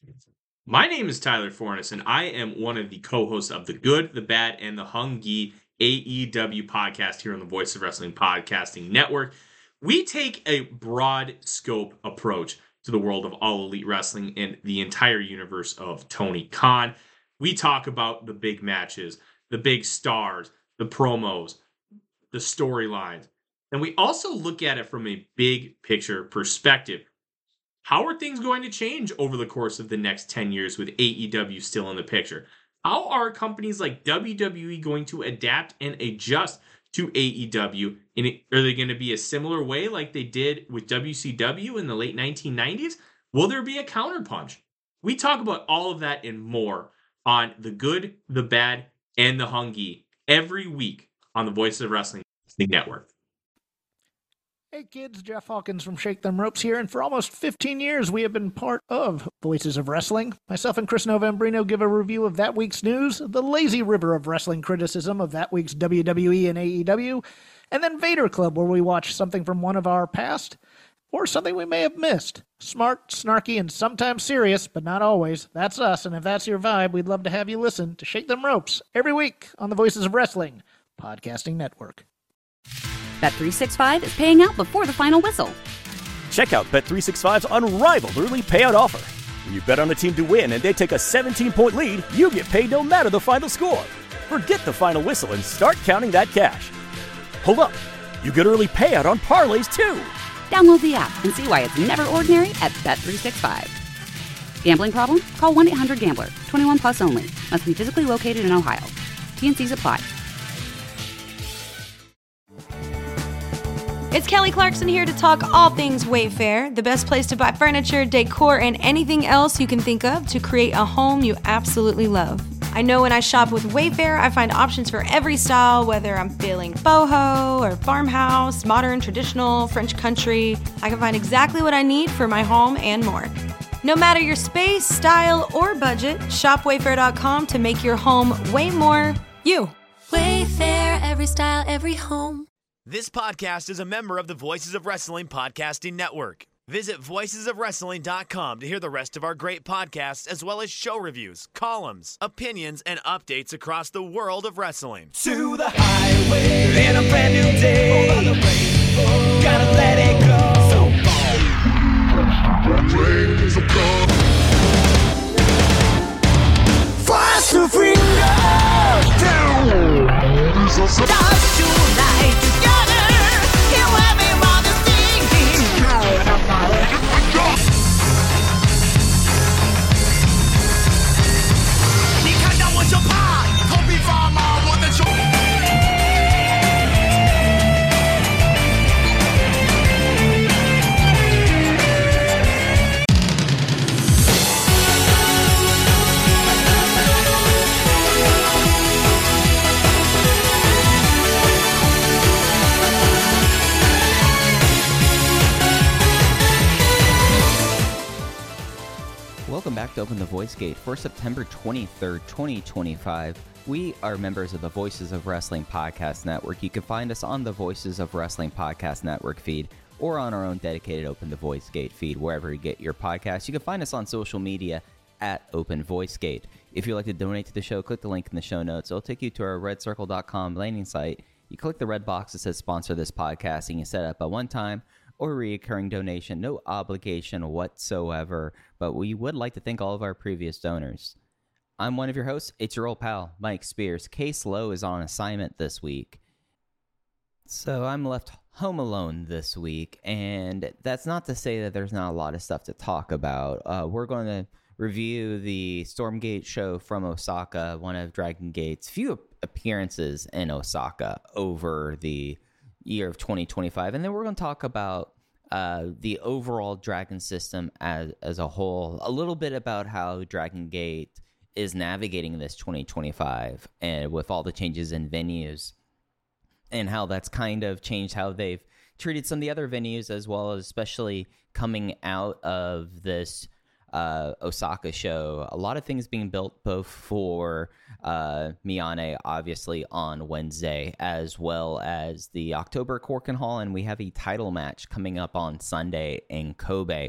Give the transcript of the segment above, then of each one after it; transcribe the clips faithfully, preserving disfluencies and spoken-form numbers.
My name is Tyler Fornes, and I am one of the co-hosts of the Good, the Bad, and the Hungy A E W podcast here on the Voice of Wrestling Podcasting Network. We take a broad scope approach to the world of All Elite Wrestling and the entire universe of Tony Khan. We talk about the big matches, the big stars, the promos, the storylines, and we also look at it from a big picture perspective. How are things going to change over the course of the next ten years with A E W still in the picture? How are companies like W W E going to adapt and adjust to A E W? And are they going to be a similar way like they did with W C W in the late nineteen nineties? Will there be a counterpunch? We talk about all of that and more on The Good, the Bad, and the Hungy every week on the Voice of Wrestling Network. Hey kids, Jeff Hawkins from Shake Them Ropes here, and for almost fifteen years we have been part of Voices of Wrestling. Myself and Chris Novembrino give a review of that week's news, the lazy river of wrestling criticism of that week's W W E and A E W, and then Vader Club, where we watch something from one of our past, or something we may have missed. Smart, snarky, and sometimes serious, but not always. That's us, and if that's your vibe, we'd love to have you listen to Shake Them Ropes every week on the Voices of Wrestling Podcasting Network. Bet three sixty-five is paying out before the final whistle. Check out Bet three sixty-five's unrivaled early payout offer. When you bet on a team to win and they take a seventeen-point lead, you get paid no matter the final score. Forget the final whistle and start counting that cash. Hold up, you get early payout on parlays too. Download the app and see why it's never ordinary at Bet three sixty-five. Gambling problem? Call one eight hundred gambler. twenty-one plus only. Must be physically located in Ohio. T and Cs apply. It's Kelly Clarkson here to talk all things Wayfair, the best place to buy furniture, decor, and anything else you can think of to create a home you absolutely love. I know when I shop with Wayfair, I find options for every style, whether I'm feeling boho or farmhouse, modern, traditional, French country. I can find exactly what I need for my home and more. No matter your space, style, or budget, shop wayfair dot com to make your home way more you. Wayfair, every style, every home. This podcast is a member of the Voices of Wrestling Podcasting Network. Visit voices of wrestling dot com to hear the rest of our great podcasts, as well as show reviews, columns, opinions, and updates across the world of wrestling. To the highway in a brand new day. Over the rainbow, gotta let it go. So far. Fast to freedom. Dance tonight together. Here with me while the singing. 니가 나와 저 파. 커피 farmer with the joy. Welcome back to Open the Voice Gate for September twenty-third, twenty twenty-five. We are members of the Voices of Wrestling Podcast Network. You can find us on the Voices of Wrestling Podcast Network feed or on our own dedicated Open the Voice Gate feed, wherever you get your podcasts. You can find us on social media at Open Voice Gate. If you'd like to donate to the show, click the link in the show notes. It'll take you to our red circle dot com landing site. You click the red box that says sponsor this podcast, and you set up a one-time or recurring donation, no obligation whatsoever, but we would like to thank all of our previous donors. I'm one of your hosts. It's your old pal, Mike Spears. Case Lowe is on assignment this week, so I'm left home alone this week, and that's not to say that there's not a lot of stuff to talk about. Uh, we're going to review the Stormgate show from Osaka, one of Dragon Gate's few appearances in Osaka over the year of twenty twenty-five, and then we're going to talk about uh, the overall Dragon system as as a whole, a little bit about how Dragon Gate is navigating this twenty twenty-five, and with all the changes in venues, and how that's kind of changed how they've treated some of the other venues, as well as especially coming out of this uh, Osaka show. A lot of things being built both for uh, Miyane, obviously, on Wednesday, as well as the October Korakuen Hall, and we have a title match coming up on Sunday in Kobe.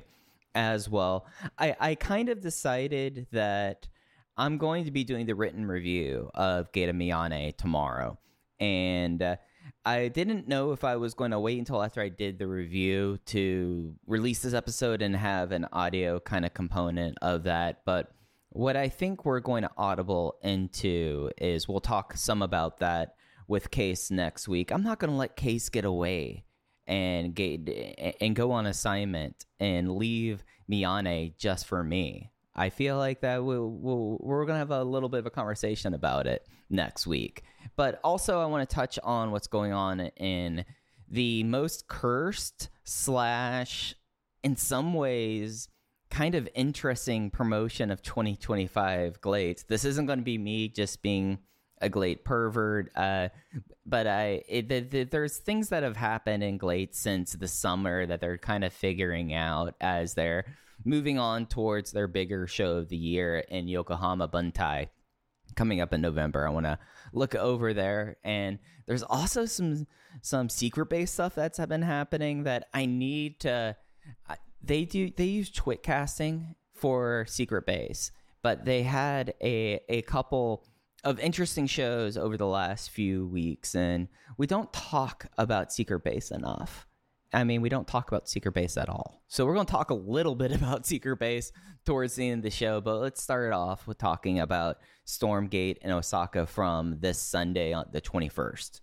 as well. I, I kind of decided that I'm going to be doing the written review of Gate of Miyane tomorrow. And uh, I didn't know if I was going to wait until after I did the review to release this episode and have an audio kind of component of that. But what I think we're going to audible into is we'll talk some about that with Case next week. I'm not going to let Case get away and get and go on assignment and leave Miyane just for me. I feel like that we'll, we'll, we're going to have a little bit of a conversation about it next week. But also I want to touch on what's going on in the most cursed slash, in some ways, kind of interesting promotion of twenty twenty-five Glades. This isn't going to be me just being a Glade pervert, uh, but I it, the, the, there's things that have happened in Glade since the summer that they're kind of figuring out as they're moving on towards their bigger show of the year in Yokohama Buntai coming up in November. I want to look over there, and there's also some some secret base stuff that's been happening that I need to. I, they do they use twit casting for secret base, but they had a a couple of interesting shows over the last few weeks, and we don't talk about secret base enough. I mean, we don't talk about Secret Base at all. So we're going to talk a little bit about Secret Base towards the end of the show, but let's start off with talking about Stormgate in Osaka from this Sunday on the twenty-first.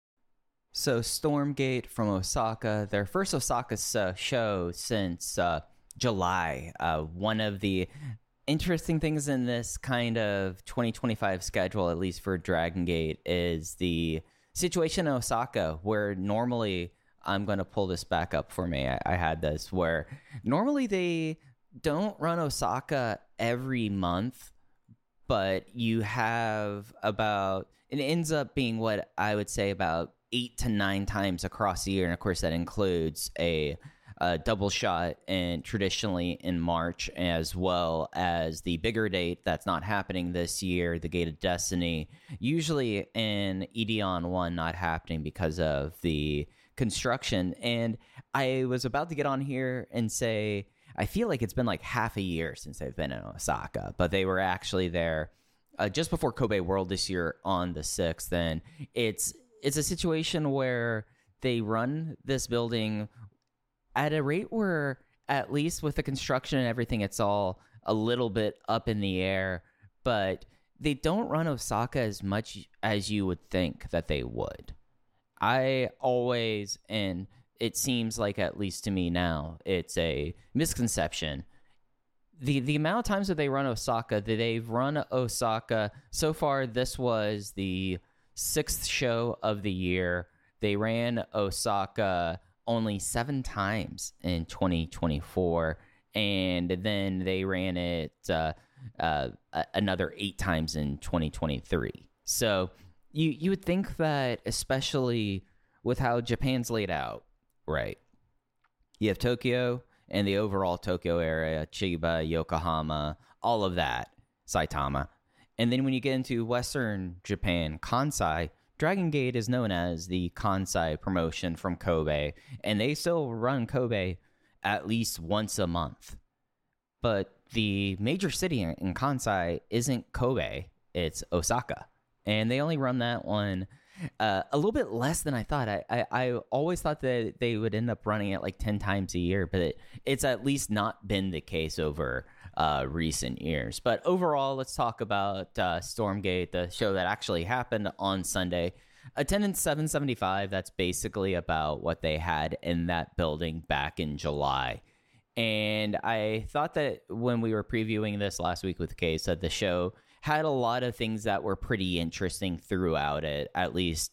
So Stormgate from Osaka, their first Osaka uh, show since uh, July. Uh, one of the interesting things in this kind of twenty twenty-five schedule, at least for Dragon Gate, is the situation in Osaka where normally... I'm going to pull this back up for me. I, I had this where normally they don't run Osaka every month, but you have about, it ends up being what I would say about eight to nine times across the year. And of course, that includes a, a double shot and traditionally in March, as well as the bigger date that's not happening this year, the Gate of Destiny, usually in Ideon one not happening because of the construction. And I was about to get on here and say I feel like it's been like half a year since they've been in Osaka, but they were actually there uh, just before Kobe World this year on the sixth. And it's it's a situation where they run this building at a rate where, at least with the construction and everything, it's all a little bit up in the air, but they don't run Osaka as much as you would think that they would. I always, and it seems like, at least to me now, it's a misconception. The the amount of times that they run Osaka, that they've run Osaka, so far this was the sixth show of the year. They ran Osaka only seven times in twenty twenty-four, and then they ran it uh, uh, another eight times in twenty twenty-three. So... You you would think that, especially with how Japan's laid out, right? You have Tokyo and the overall Tokyo area, Chiba, Yokohama, all of that, Saitama. And then when you get into Western Japan, Kansai, Dragon Gate is known as the Kansai promotion from Kobe, and they still run Kobe at least once a month. But the major city in Kansai isn't Kobe, it's Osaka. And they only run that one uh, a little bit less than I thought. I, I, I always thought that they would end up running it like ten times a year, but it, it's at least not been the case over uh, recent years. But overall, let's talk about uh, Stormgate, the show that actually happened on Sunday. Attendance seven seventy-five, that's basically about what they had in that building back in July. And I thought that when we were previewing this last week with Case, that the show had a lot of things that were pretty interesting throughout it, at least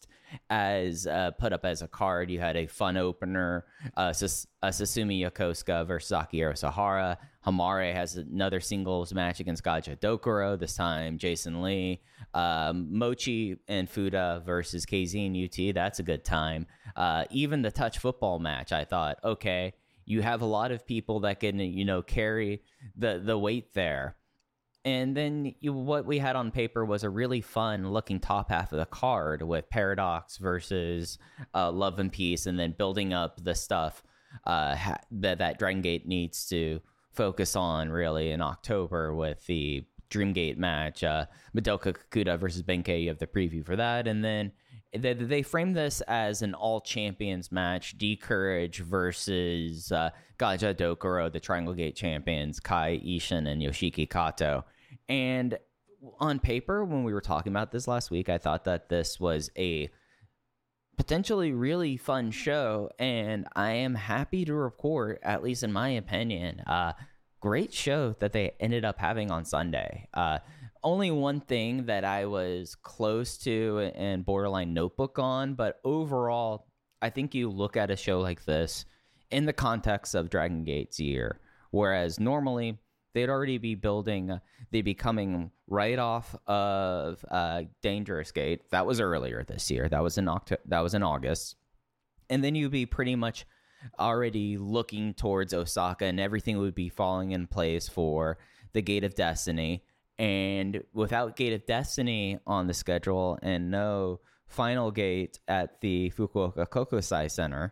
as uh, put up as a card. You had a fun opener, uh, Sas- uh, Sasumi Yokosuka versus Akihiro Sahara. Hamare has another singles match against Gaja Dokuro, this time Jason Lee. Um, Mochi and Fuda versus K Z and U T, that's a good time. Uh, even the touch football match, I thought, okay, you have a lot of people that can, you know, carry the, the weight there. And then you, what we had on paper was a really fun looking top half of the card with Paradox versus uh, Love and Peace, and then building up the stuff uh, ha- that, that Dragon Gate needs to focus on really in October with the Dreamgate match, uh, Madoka Kakuta versus Benkei. You have the preview for that, and then they, they frame this as an all champions match: D-Courage versus uh, Gaja Dokuro, the Triangle Gate champions, Kai Ishin and Yoshiki Kato. And on paper, when we were talking about this last week, I thought that this was a potentially really fun show, and I am happy to report, at least in my opinion, uh, great show that they ended up having on Sunday. Uh, only one thing that I was close to and borderline notebook on, but overall, I think you look at a show like this in the context of Dragon Gate's year, whereas normally they'd already be building, they'd be coming right off of uh, Dangerous Gate. That was earlier this year. That was in October. That was in August, and then you'd be pretty much already looking towards Osaka, and everything would be falling in place for the Gate of Destiny. And without Gate of Destiny on the schedule and no final gate at the Fukuoka Kokusai Center,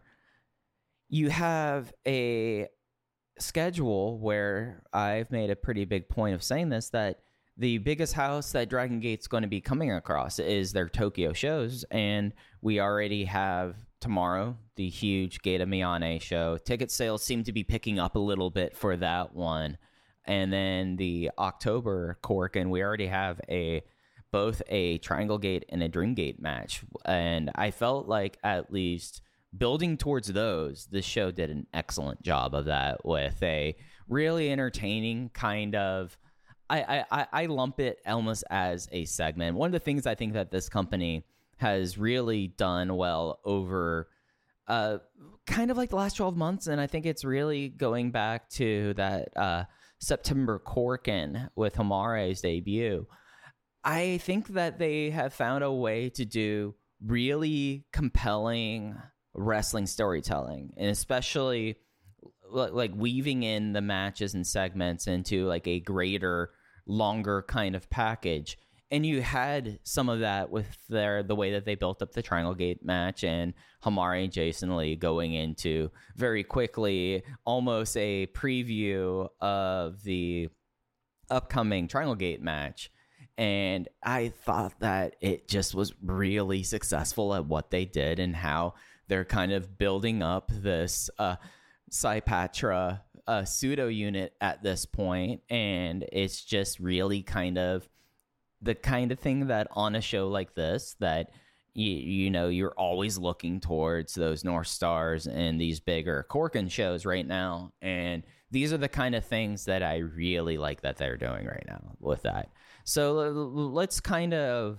you have a schedule where I've made a pretty big point of saying this, that the biggest house that Dragon Gate's going to be coming across is their Tokyo shows. And we already have tomorrow the huge Gate of Miyane show. Ticket sales seem to be picking up a little bit for that one. And then the October Cork, and we already have a both a Triangle Gate and a Dream Gate match. And I felt like at least building towards those, this show did an excellent job of that with a really entertaining kind of, I, I, I lump it almost as a segment. One of the things I think that this company has really done well over uh, kind of like the last twelve months, and I think it's really going back to that uh, September Corkin with Hamare's debut. I think that they have found a way to do really compelling wrestling storytelling, and especially like weaving in the matches and segments into like a greater, longer kind of package. And you had some of that with their the way that they built up the Triangle Gate match, and Hamare and Jason Lee going into very quickly almost a preview of the upcoming Triangle Gate match. And I thought that it just was really successful at what they did and how they're kind of building up this uh, Saipatra uh, pseudo unit at this point. And it's just really kind of the kind of thing that on a show like this that, you, you know, you're always looking towards those North Stars and these bigger Corkin shows right now. And these are the kind of things that I really like that they're doing right now with that. So let's kind of,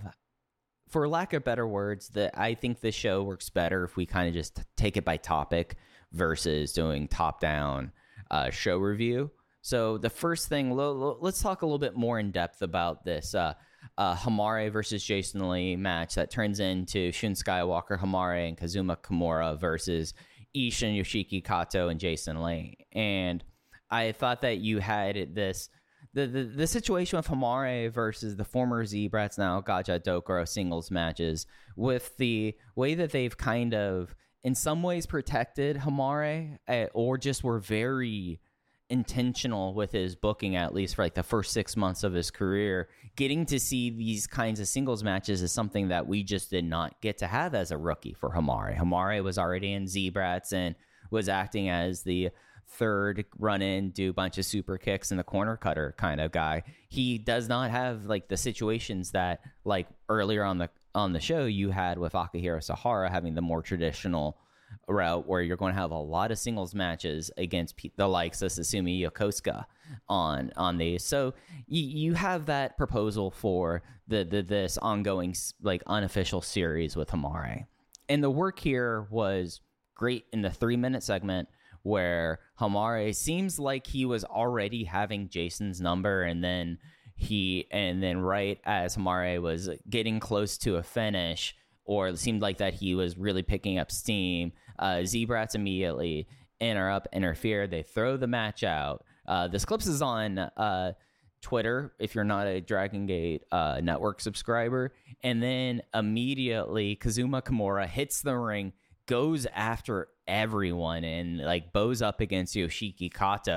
for lack of better words, that I think this show works better if we kind of just take it by topic versus doing top-down uh, show review. So the first thing, let's talk a little bit more in depth about this uh, uh, Hamare versus Jason Lee match that turns into Shun Skywalker, Hamare, and Kazuma Kimura versus Ishin, Yoshiki Kato, and Jason Lee. And I thought that you had this, the, the, the situation with Hamare versus the former Z-Brats, now Gaja Dokuro singles matches, with the way that they've kind of, in some ways, protected Hamare, uh, or just were very intentional with his booking, at least for like the first six months of his career. Getting to see these kinds of singles matches is something that we just did not get to have as a rookie for Hamare. Hamare was already in Z-Brats and was acting as the third run in, do a bunch of super kicks in the corner cutter kind of guy. He does not have like the situations that like earlier on the on the show you had with Akihiro Sahara having the more traditional route where you're going to have a lot of singles matches against pe- the likes of Susumi Yokosuka on on these. So you, you have that proposal for the, the this ongoing like unofficial series with Hamare. And the work here was great in the three minute segment where Hamare seems like he was already having Jason's number, and then he and then right as Hamare was getting close to a finish, or it seemed like that he was really picking up steam, uh, Z-Brats immediately interrupt, interfere. They throw the match out. Uh, this clip is on uh, Twitter if you're not a Dragon Gate uh, network subscriber. And then immediately Kazuma Kimura hits the ring, goes after everyone, and like bows up against Yoshiki Kato.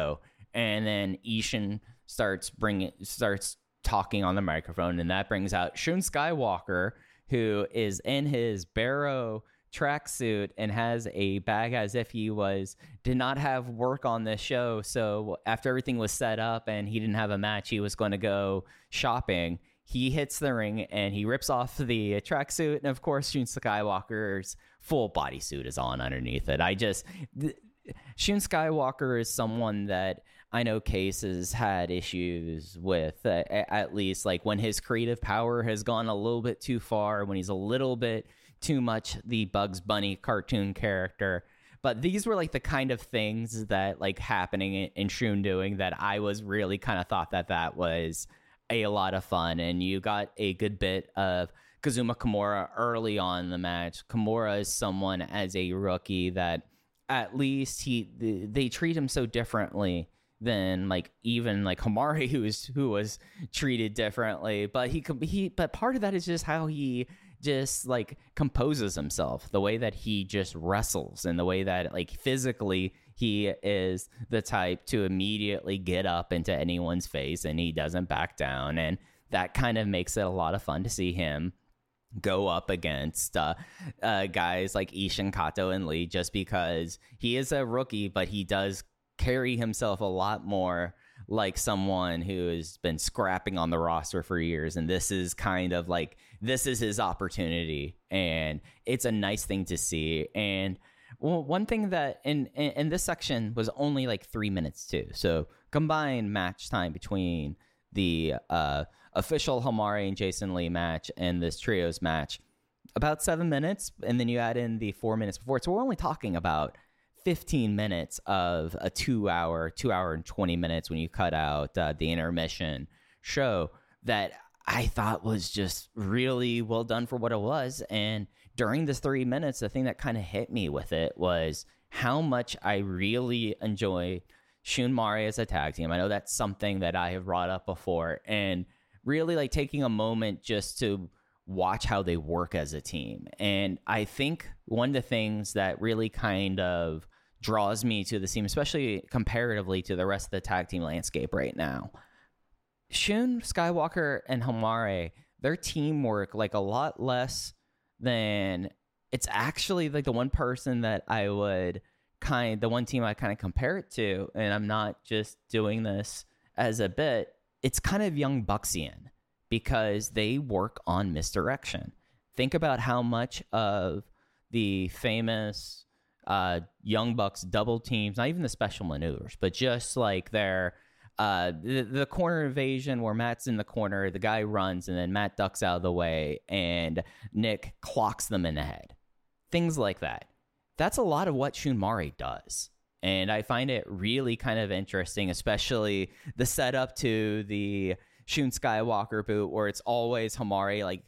and then Ishin starts bringing starts talking on the microphone, and that brings out Shun Skywalker, who is in his Barrow tracksuit and has a bag as if he was did not have work on this show. So after everything was set up and he didn't have a match, he was going to go shopping. He hits the ring and he rips off the tracksuit, and of course Shun Skywalker's full bodysuit is on underneath it. I just th- Shun Skywalker is someone that I know Case has had issues with, uh, at least like when his creative power has gone a little bit too far, when he's a little bit too much the Bugs Bunny cartoon character. But these were like the kind of things that like happening in Shun doing that I was really kind of thought that that was a lot of fun. And you got a good bit of Kazuma Kimura early on in the match. Kimura is someone as a rookie that at least he they treat him so differently than like even like Hamari, who was who was treated differently. But he he but part of that is just how he just like composes himself, the way that he just wrestles, and the way that like physically he is the type to immediately get up into anyone's face and he doesn't back down. And that kind of makes it a lot of fun to see him go up against uh, uh, guys like Ishin, Kato, and Lee, just because he is a rookie, but he does carry himself a lot more like someone who has been scrapping on the roster for years. And this is kind of like, this is his opportunity. And it's a nice thing to see. And well, one thing that in, in, in this section was only like three minutes too. So combined match time between the uh, official Hamari and Jason Lee match and this trios match, about seven minutes. And then you add in the four minutes before. So we're only talking about fifteen minutes of a two hour, two hour and twenty minutes when you cut out uh, the intermission show that I thought was just really well done for what it was. And during this three minutes, the thing that kind of hit me with it was how much I really enjoy Shun Mari as a tag team. I know that's something that I have brought up before, and really like taking a moment just to watch how they work as a team. And I think one of the things that really kind of draws me to the team, especially comparatively to the rest of the tag team landscape right now, Shun, Skywalker, and Hamari, their teamwork, like a lot less than, it's actually like the one person that I would kind, the one team I kind of compare it to, and I'm not just doing this as a bit, it's kind of Young Bucksian, because they work on misdirection. Think about how much of the famous uh, Young Bucks double teams, not even the special maneuvers, but just like their uh, the, the corner invasion where Matt's in the corner, the guy runs, and then Matt ducks out of the way, and Nick clocks them in the head. Things like that. That's a lot of what Shun Mari does. And I find it really kind of interesting, especially the setup to the Shun Skywalker boot, where it's always Hamari like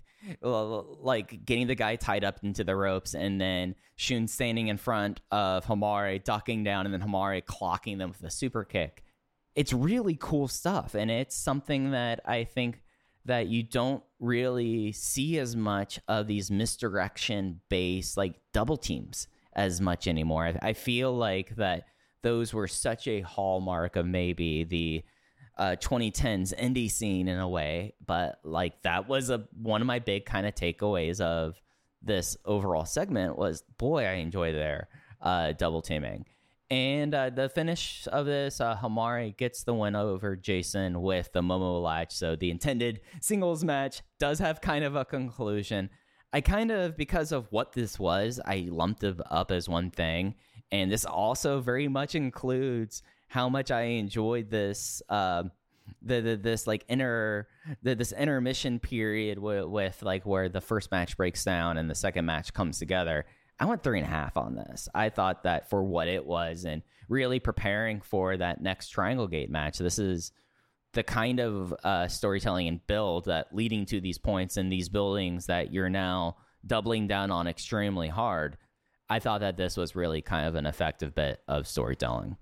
like getting the guy tied up into the ropes, and then Shun standing in front of Hamari, ducking down, and then Hamari clocking them with a super kick. It's really cool stuff, and it's something that I think that you don't really see as much of these misdirection based like double teams as much anymore. I feel like that those were such a hallmark of maybe the uh, twenty tens indie scene in a way, but like that was a one of my big kind of takeaways of this overall segment was, boy, I enjoy their uh, double teaming. And uh, the finish of this, uh, Hamari gets the win over Jason with the Momo latch. So the intended singles match does have kind of a conclusion. I kind of, because of what this was, I lumped it up as one thing. And this also very much includes how much I enjoyed this, uh, the, the this like inner, the, this intermission period with, with like where the first match breaks down and the second match comes together. I went three and a half on this. I thought that for what it was and really preparing for that next Triangle Gate match, this is the kind of uh, storytelling and build that leading to these points and these buildings that you're now doubling down on extremely hard. I thought that this was really kind of an effective bit of storytelling.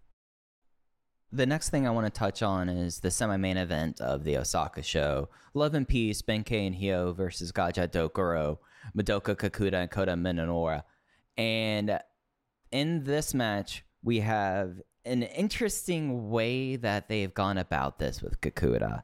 The next thing I want to touch on is the semi-main event of the Osaka show. Love and Peace, Benkei and Hyo versus Gaja Dokuro, Madoka Kakuta, and Kota Minoura. And in this match, we have an interesting way that they've gone about this with Kakuta.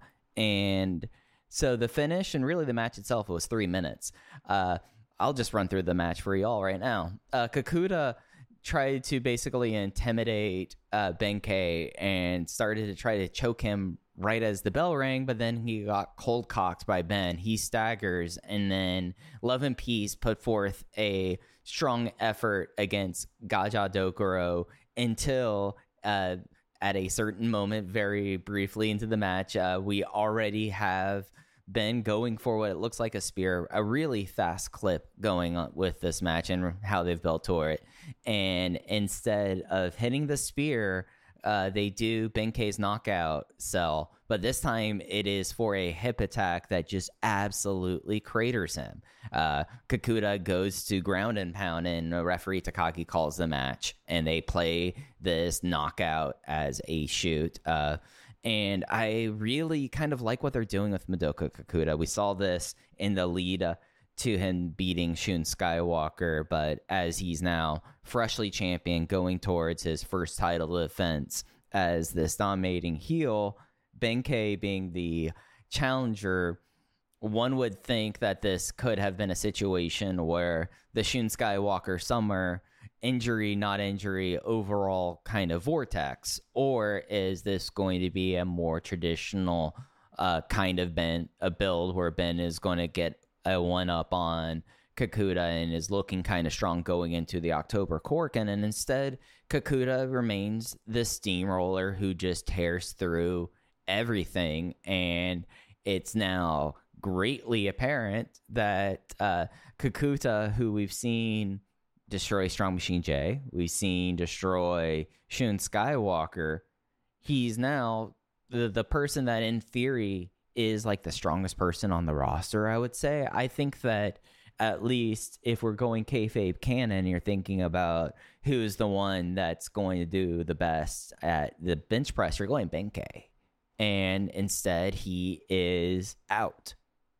And so the finish and really the match itself was three minutes. Uh, I'll just run through the match for y'all right now. Uh, Kakuta tried to basically intimidate uh, Benkei and started to try to choke him right as the bell rang, but then he got cold cocked by Ben. He staggers, and then Love and Peace put forth a strong effort against Gaja Dokuro until uh, at a certain moment, very briefly into the match, uh, we already have Ben going for what it looks like a spear, a really fast clip going on with this match and how they've built toward it. And instead of hitting the spear, uh, they do Benkei's knockout cell, but this time it is for a hip attack that just absolutely craters him. Uh, Kakuta goes to ground and pound, and referee Takagi calls the match, and they play this knockout as a shoot. Uh, And I really kind of like what they're doing with Madoka Kakuta. We saw this in the lead uh, to him beating Shun Skywalker, but as he's now freshly champion going towards his first title defense as this dominating heel, Benkei being the challenger, one would think that this could have been a situation where the Shun Skywalker summer injury, not injury, overall kind of vortex, or is this going to be a more traditional uh, kind of Ben, a build where Ben is going to get a one up on Kakuta and is looking kind of strong going into the October Korakuen, and instead Kakuta remains the steamroller who just tears through everything, and it's now greatly apparent that uh, Kakuta, who we've seen destroy Strong Machine J, we've seen destroy Shun Skywalker, he's now the, the person that in theory is like the strongest person on the roster, I would say. I think that at least if we're going kayfabe canon, you're thinking about who's the one that's going to do the best at the bench press, you're going Benkei. And instead he is out.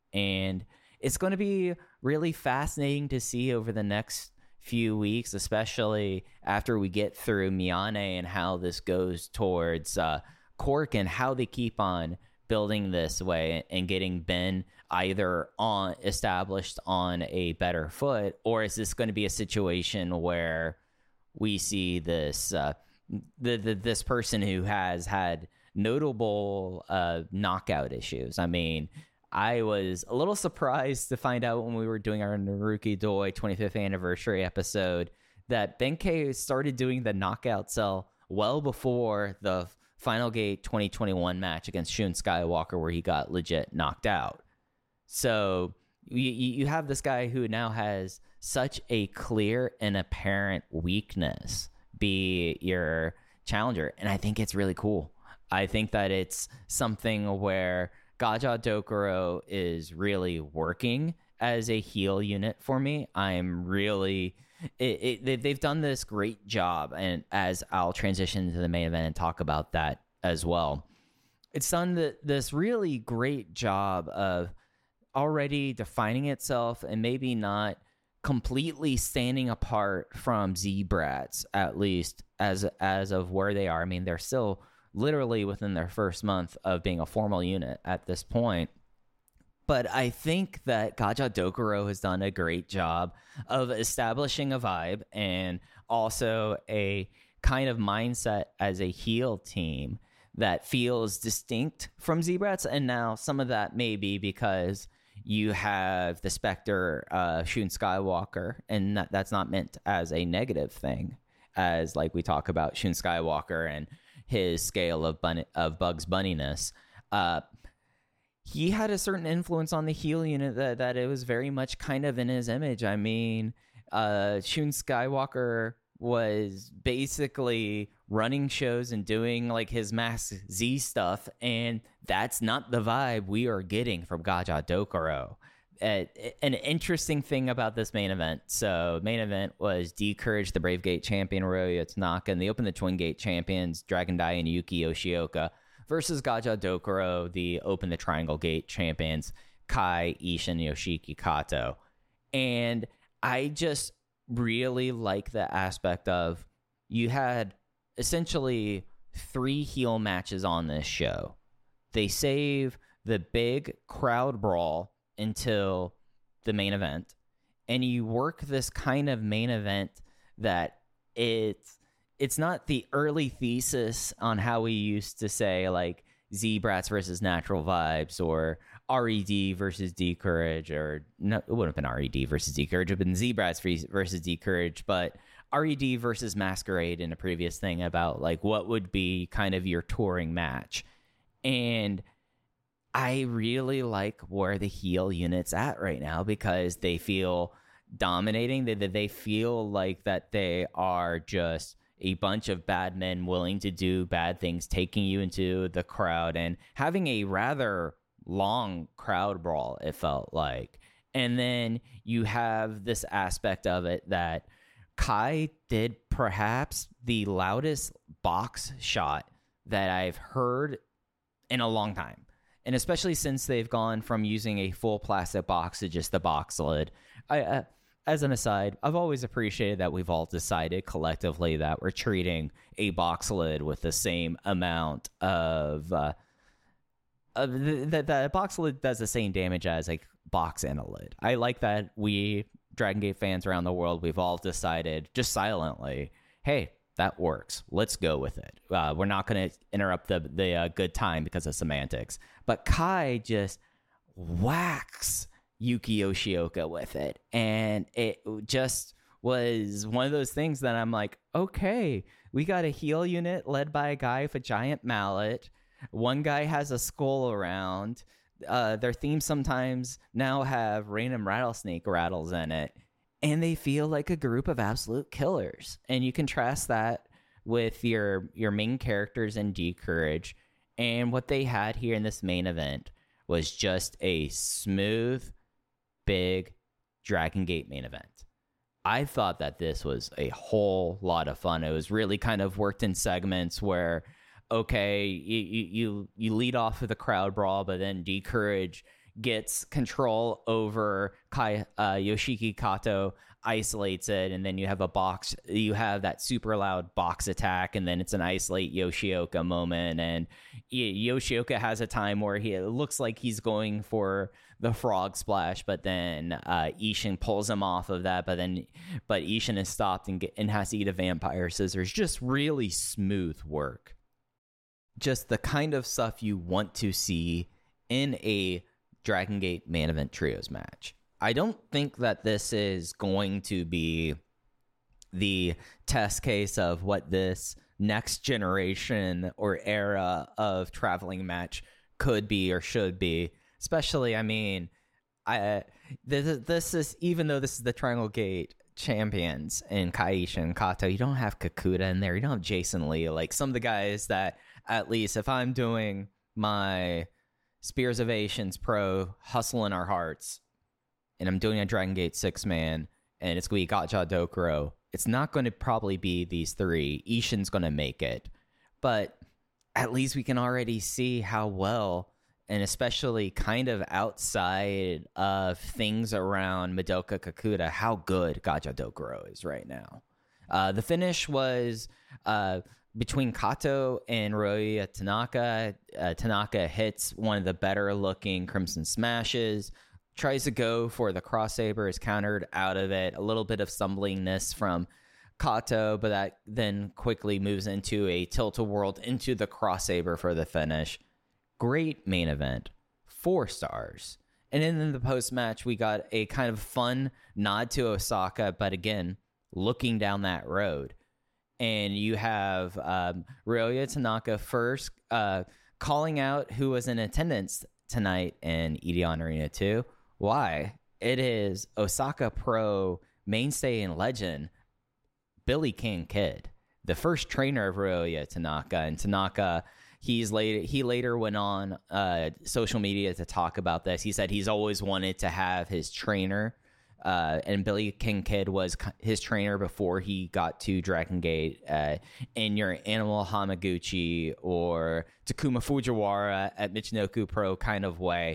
And it's going to be really fascinating to see over the next few weeks, especially after we get through Miyane and how this goes towards uh, Cork and how they keep on building this way and getting Ben either on established on a better foot, or is this going to be a situation where we see this uh, the, the this person who has had notable uh, knockout issues? I mean, I was a little surprised to find out when we were doing our Naruki Doi twenty-fifth anniversary episode that Benkei started doing the knockout cell well before the Final Gate twenty twenty-one match against Shun Skywalker, where he got legit knocked out. So you, you have this guy who now has such a clear and apparent weakness be your challenger, and I think it's really cool. I think that it's something where Gaja Dokuro is really working as a heel unit for me. I'm really... It, it, they've done this great job, and as I'll transition to the main event and talk about that as well, it's done the, this really great job of already defining itself and maybe not completely standing apart from Z-Brats, at least as as of where they are. I mean, they're still literally within their first month of being a formal unit at this point. But I think that Gaja Dokuro has done a great job of establishing a vibe and also a kind of mindset as a heel team that feels distinct from Z-Brats. And now some of that may be because you have the Spectre, uh, Shun Skywalker, and that, that's not meant as a negative thing, as like we talk about Shun Skywalker and his scale of bunny, of Bugs Bunniness. Uh, he had a certain influence on the heel unit that, that it was very much kind of in his image. I mean, uh, Shun Skywalker was basically running shows and doing like his Mask Z stuff, and that's not the vibe we are getting from Gaja Dokuro. Uh, an interesting thing about this main event. So main event was D-Courage, the Brave Gate champion, Ryoya Tanaka, and they opened the Twin Gate champions, Dragon Dai and Yuki Yoshioka, versus Gaja Dokuro, the Open the Triangle Gate champions, Kai, Ishin, and Yoshiki Kato. And I just really like the aspect of you had essentially three heel matches on this show. They save the big crowd brawl until the main event, and you work this kind of main event that it's it's not the early thesis on how we used to say like Z-Brats versus Natural Vibes or R E D versus D-Courage, or no, it wouldn't have been R E D versus D-Courage, it would have been Z-Brats versus D-Courage, but R E D versus Masquerade in a previous thing about like what would be kind of your touring match. And I really like where the heel unit's at right now because they feel dominating. They, they feel like that they are just a bunch of bad men willing to do bad things, taking you into the crowd and having a rather long crowd brawl, it felt like. And then you have this aspect of it that Kai did perhaps the loudest box shot that I've heard in a long time. And especially since they've gone from using a full plastic box to just the box lid. I, uh, as an aside, I've always appreciated that we've all decided collectively that we're treating a box lid with the same amount of... Uh, uh, the, the, the box lid does the same damage as a box and a lid. I like that we, Dragon Gate fans around the world, we've all decided just silently, hey, that works. Let's go with it. Uh, we're not going to interrupt the the uh, good time because of semantics. But Kai just whacks Yuki Yoshioka with it. And it just was one of those things that I'm like, okay, we got a heel unit led by a guy with a giant mallet. One guy has a skull around. Uh, their themes sometimes now have random rattlesnake rattles in it. And they feel like a group of absolute killers. And you contrast that with your your main characters in D-Courage. And what they had here in this main event was just a smooth, big Dragon Gate main event. I thought that this was a whole lot of fun. It was really kind of worked in segments where, okay, you you, you lead off with a crowd brawl, but then D-Courage gets control over Kai, uh, Yoshiki Kato, isolates it, and then you have a box, you have that super loud box attack, and then it's an isolate Yoshioka moment, and Yoshioka has a time where he it looks like he's going for the frog splash, but then uh, Ishin pulls him off of that, but then but Ishin is stopped and, get, and has to eat a vampire scissors. Just really smooth work. Just the kind of stuff you want to see in a Dragon Gate main event trios match. I don't think that this is going to be the test case of what this next generation or era of traveling match could be or should be. Especially, I mean, I this, this is, even though this is the Triangle Gate champions in Kaisha and Kato, you don't have Kakuta in there. You don't have Jason Lee. Like some of the guys that, at least if I'm doing my Spears of Asians Pro Hustle in Our Hearts, and I'm doing a Dragon Gate six man, and it's going to be Gotcha Dokuro, it's not going to probably be these three. Ishin's going to make it. But at least we can already see how well, and especially kind of outside of things around Madoka Kakuta, how good Gotcha Dokuro is right now. Uh, the finish was uh, between Kato and Ryoya Tanaka. Uh, Tanaka hits one of the better looking Crimson Smashes, tries to go for the cross saber, is countered out of it. A little bit of stumblingness from Kato, but that then quickly moves into a tilt-a-whirl into the cross saber for the finish. Great main event. Four stars. And then in the post-match, we got a kind of fun nod to Osaka, but again, looking down that road. And you have um, Ryoya Tanaka first uh, calling out who was in attendance tonight in Edion Arena two. Why? It is Osaka Pro mainstay and legend, Billy King Kid, the first trainer of Ryoya Tanaka. And Tanaka, he's later, he later went on uh, social media to talk about this. He said he's always wanted to have his trainer, uh, and Billy King Kid was his trainer before he got to Dragon Gate, uh, in your Animal Hamaguchi or Takuma Fujiwara at Michinoku Pro kind of way.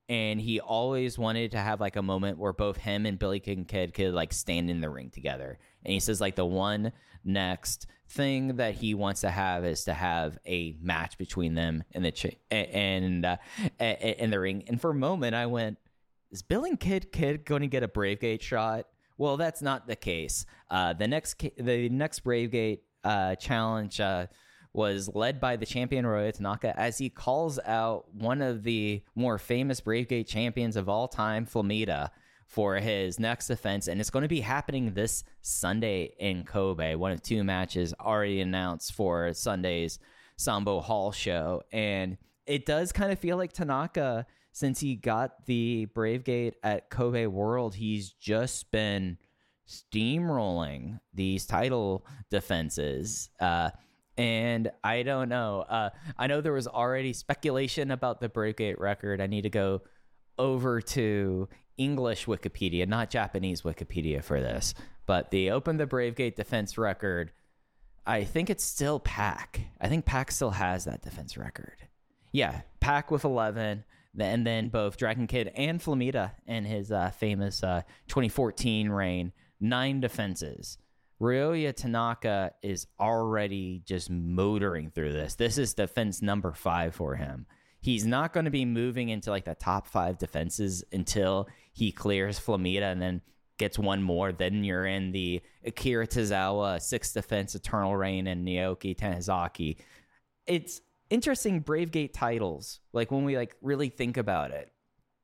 and he always wanted to have like a moment where both him and Billy Kid could like stand in the ring together. And he says like the one next thing that he wants to have is to have a match between them in the ch- and uh, in the ring. And for a moment, I went, "Is Billy Kid Kid going to get a Bravegate shot?" Well, that's not the case. Uh, the next the next Bravegate uh, challenge uh, was led by the champion Hiroyo Tanaka as he calls out one of the more famous Bravegate champions of all time, Flamita, for his next defense. And it's going to be happening this Sunday in Kobe, one of two matches already announced for Sunday's Sambo Hall show. And it does kind of feel like Tanaka, since he got the Bravegate at Kobe World, he's just been steamrolling these title defenses. Uh, and I don't know. Uh, I know there was already speculation about the Bravegate record. I need to go over to English Wikipedia, not Japanese Wikipedia for this. But they opened the Bravegate defense record. I think it's still Pac. I think Pac still has that defense record. Yeah, Pac with eleven. And then both Dragon Kid and Flamita in his uh, famous uh, twenty fourteen reign, nine defenses. Ryoya Tanaka is already just motoring through this. This is defense number five for him. He's not going to be moving into like the top five defenses until he clears Flamita and then gets one more. Then you're in the Akira Tozawa sixth defense, Eternal Reign, and Naoki Tanizaki. It's interesting Bravegate titles. Like when we like really think about it,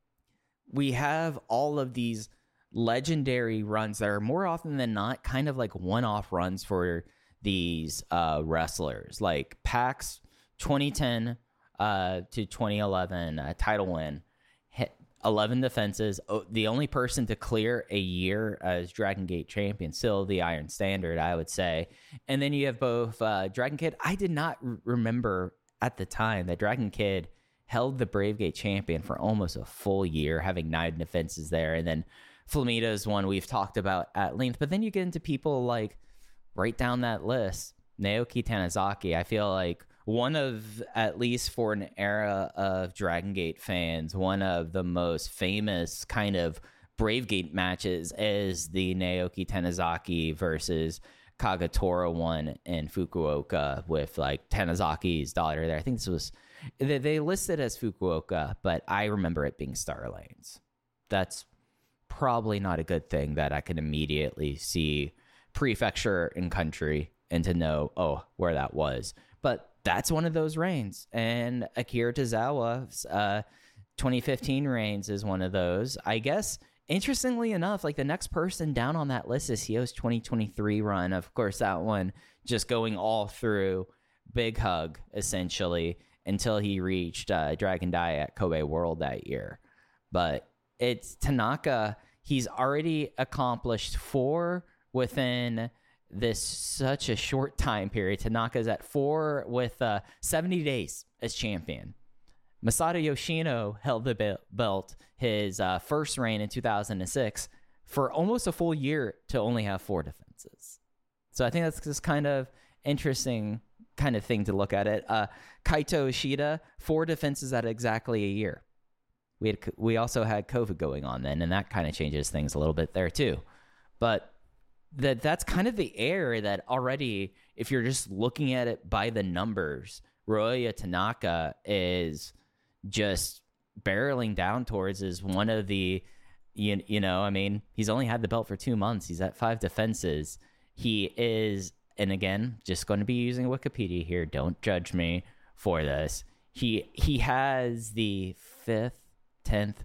we have all of these legendary runs that are more often than not kind of like one-off runs for these uh, wrestlers. Like Pac's twenty ten uh, to twenty eleven uh, title win, hit eleven defenses. Oh, the only person to clear a year as Dragon Gate champion, still the Iron Standard, I would say. And then you have both uh, Dragon Kid. I did not r- remember at the time that Dragon Kid held the Bravegate champion for almost a full year, having nine defenses there. And then Flamita is one we've talked about at length. But then you get into people like right down that list, Naoki Tanizaki. I feel like one of, at least for an era of Dragon Gate fans, one of the most famous kind of Bravegate matches is the Naoki Tanizaki versus Kagetora one in Fukuoka with like Tanizaki's daughter there. I think this was, they, they listed as Fukuoka, but I remember it being Star Lanes. That's probably not a good thing that I can immediately see prefecture and country and to know, oh, where that was. But that's one of those reigns. And Akira Tozawa's uh, twenty fifteen reigns is one of those. I guess, interestingly enough, like the next person down on that list is Hio's twenty twenty-three run. Of course, that one just going all through Big Hug, essentially, until he reached uh, Dragon Dai at Kobe World that year. But it's Tanaka. He's already accomplished four within this such a short time period. Tanaka's at four with uh, seventy days as champion. Masato Yoshino held the belt his uh, first reign in two thousand six for almost a full year to only have four defenses. So I think that's just kind of interesting kind of thing to look at it. Uh, Kaito Ishida, four defenses at exactly a year. We had we also had COVID going on then, and that kind of changes things a little bit there too. But that that's kind of the air that already, if you're just looking at it by the numbers, Ryoya Tanaka is just barreling down towards is one of the, you, you know, I mean, he's only had the belt for two months. He's at five defenses. He is, and again, just going to be using Wikipedia here. Don't judge me for this. He he has the fifth, tenth,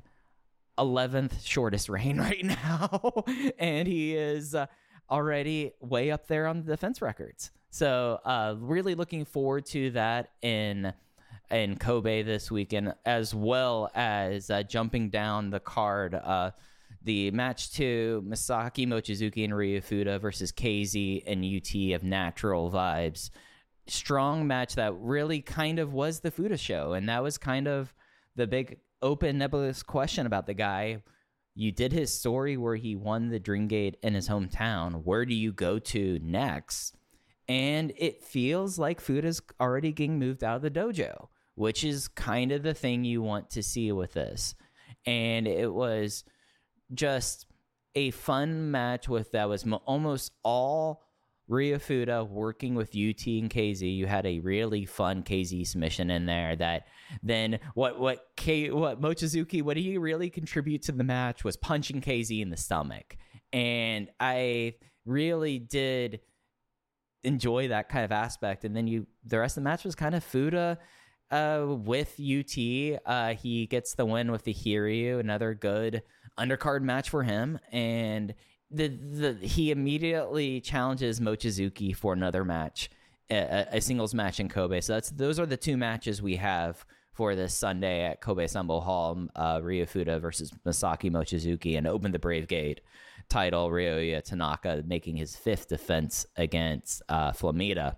eleventh shortest reign right now, and he is uh, already way up there on the defense records. So uh, really looking forward to that in in Kobe this weekend, as well as uh, jumping down the card. Uh, the match two, Masaki Mochizuki and Ryu Fuda versus K Z and U T of Natural Vibes. Strong match that really kind of was the Fuda show, and that was kind of the big open nebulous question about the guy. You did his story where he won the Dreamgate in his hometown. Where do you go to next? And it feels like Fuda's already getting moved out of the dojo, which is kind of the thing you want to see with this. and it was just a fun match with that was mo- almost all Ryo Fuda working with U T and K Z. You had a really fun K Z submission in there that then what what K what Mochizuki, what he really contribute to the match was punching K Z in the stomach. And I really did enjoy that kind of aspect. And then you the rest of the match was kind of Fuda uh, with U T. Uh, he gets the win with the Hiryu, another good undercard match for him. And The, the he immediately challenges Mochizuki for another match, a, a singles match in Kobe. So that's those are the two matches we have for this Sunday at Kobe Sanbo Hall. Uh, Ryo Fuda versus Masaki Mochizuki, and open the Brave Gate title. Ryoya Tanaka making his fifth defense against uh, Flamita.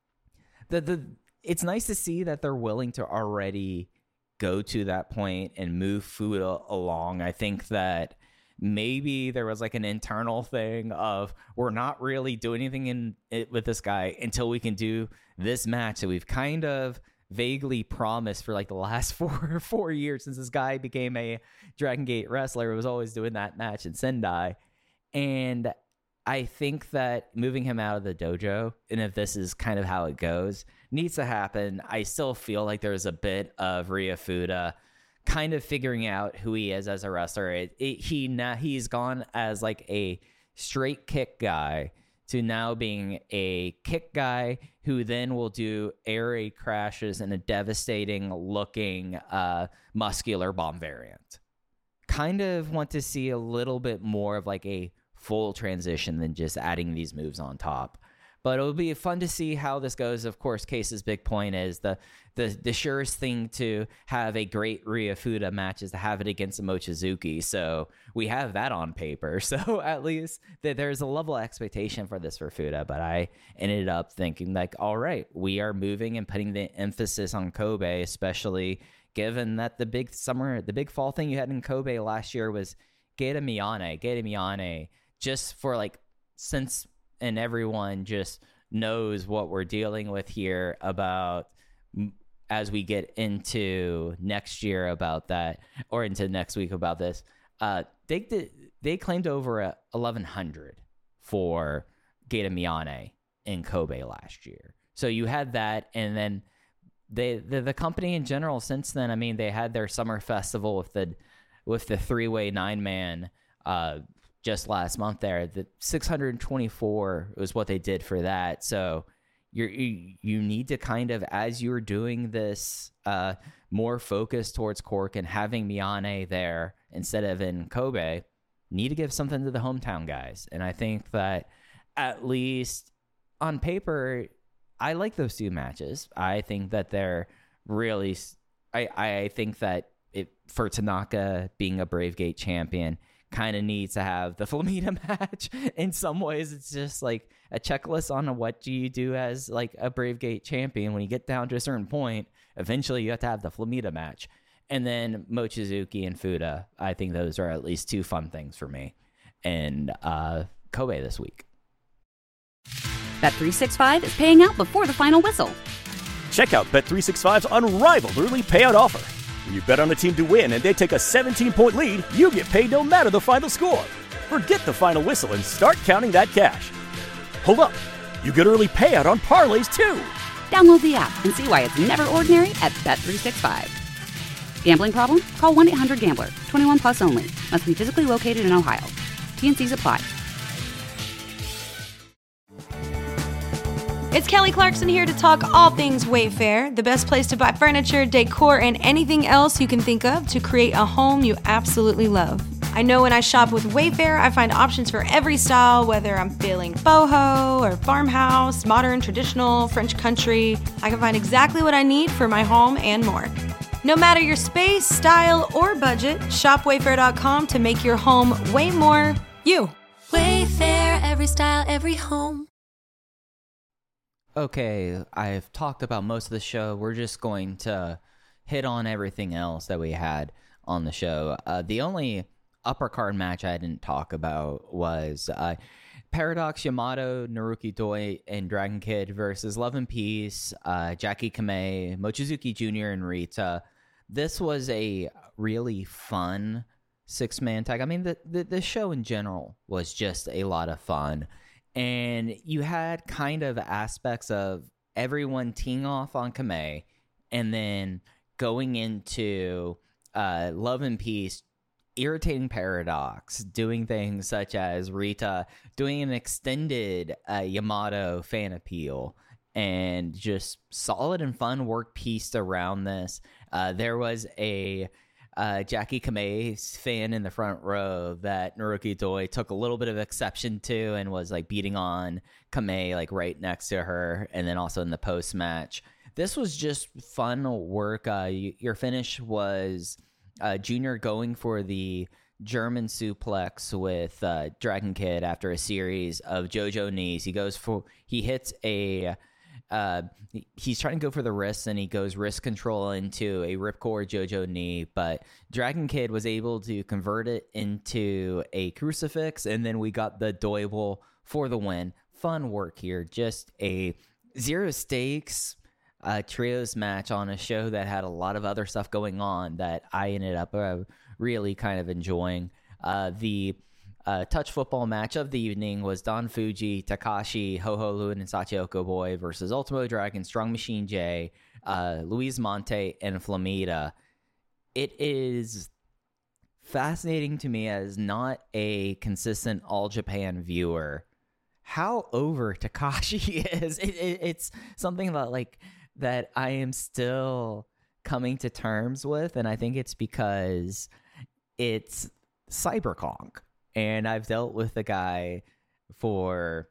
The the it's nice to see that they're willing to already go to that point and move Fuda along. I think that maybe there was like an internal thing of we're not really doing anything in it with this guy until we can do this match that we've kind of vaguely promised for like the last four four years since this guy became a Dragon Gate wrestler. It was always doing that match in Sendai. And I think that moving him out of the dojo, and if this is kind of how it goes, needs to happen. I still feel like there's a bit of Ryo Fuda kind of figuring out who he is as a wrestler. It, it, he now he's gone as like a straight kick guy to now being a kick guy who then will do air raid crashes in a devastating looking uh, muscular bomb variant. Kind of want to see a little bit more of like a full transition than just adding these moves on top. But it'll be fun to see how this goes. Of course, Case's big point is the the the surest thing to have a great Ryo Fuda match is to have it against a Mochizuki. So we have that on paper. So at least that there's a level of expectation for this for Fuda. But I ended up thinking like, all right, we are moving and putting the emphasis on Kobe, especially given that the big summer, the big fall thing you had in Kobe last year was Geita Miyane. Geita Miyane, just for like, since and everyone just knows what we're dealing with here about as we get into next year about that, or into next week about this. Uh, they did, they claimed over a eleven hundred for Geita Miyane in Kobe last year. So you had that, and then they the, the company in general since then. I mean, they had their summer festival with the with the three way nine man. Uh, just last month there, the six hundred twenty-four was what they did for that. So you're, you you need to kind of, as you're doing this uh, more focus towards Cork and having Miyane there instead of in Kobe, need to give something to the hometown guys. And I think that at least on paper, I like those two matches. I think that they're really, I, I think that it for Tanaka being a Brave Gate champion, kind of needs to have the Flamita match. In some ways, it's just like a checklist on what do you do as like a Brave Gate champion. When you get down to a certain point, eventually you have to have the Flamita match. And then Mochizuki and Fuda, I think those are at least two fun things for me. And uh, Kobe this week. Bet three sixty-five is paying out before the final whistle. Check out Bet three sixty-five's unrivaled early payout offer. When you bet on a team to win and they take a seventeen-point lead, you get paid no matter the final score. Forget the final whistle and start counting that cash. Hold up. You get early payout on parlays, too. Download the app and see why it's never ordinary at Bet three sixty-five. Gambling problem? Call one eight hundred gambler. twenty-one plus only. Must be physically located in Ohio. T N Cs apply. It's Kelly Clarkson here to talk all things Wayfair, the best place to buy furniture, decor, and anything else you can think of to create a home you absolutely love. I know when I shop with Wayfair, I find options for every style, whether I'm feeling boho or farmhouse, modern, traditional, French country. I can find exactly what I need for my home and more. No matter your space, style, or budget, shop wayfair dot com to make your home way more you. Wayfair, every style, every home. Okay, I've talked about most of the show. We're just going to hit on everything else that we had on the show. Uh, the only upper card match I didn't talk about was uh, Paradox, Yamato, Naruki Doi, and Dragon Kid versus Love and Peace, uh, Jackie Kamei, Mochizuki Junior, and Rita. this was a really fun six-man tag. I mean, the, the, the show in general was just a lot of fun. And you had kind of aspects of everyone teeing off on Kamei and then going into uh, Love and Peace, irritating Paradox, doing things such as Rita doing an extended uh, Yamato fan appeal, and just solid and fun work pieced around this. Uh, there was a uh, Jackie Kamei fan in the front row that Naruki Doi took a little bit of exception to and was like beating on Kamei like right next to her, and then also in the post match. This was just fun work. Uh, y- your finish was uh, Junior going for the German suplex with uh, Dragon Kid after a series of JoJo knees. He goes for he hits a uh, he's trying to go for the wrists, and he goes wrist control into a ripcord JoJo knee, but Dragon Kid was able to convert it into a crucifix, and then we got the Doible for the win. Fun work here. Just a zero stakes uh, trios match on a show that had a lot of other stuff going on that I ended up uh, really kind of enjoying. Uh, the uh, touch football match of the evening was Don Fuji, Takashi, Ho-Ho Lewin, and Sachiko Boy versus Ultimo Dragon, Strong Machine J, uh, Luis Monte, and Flamita. It is fascinating to me as not a consistent All Japan viewer how over Takashi is. It, it, it's something that like that I am still coming to terms with, and I think it's because it's CyberConk, and I've dealt with the guy for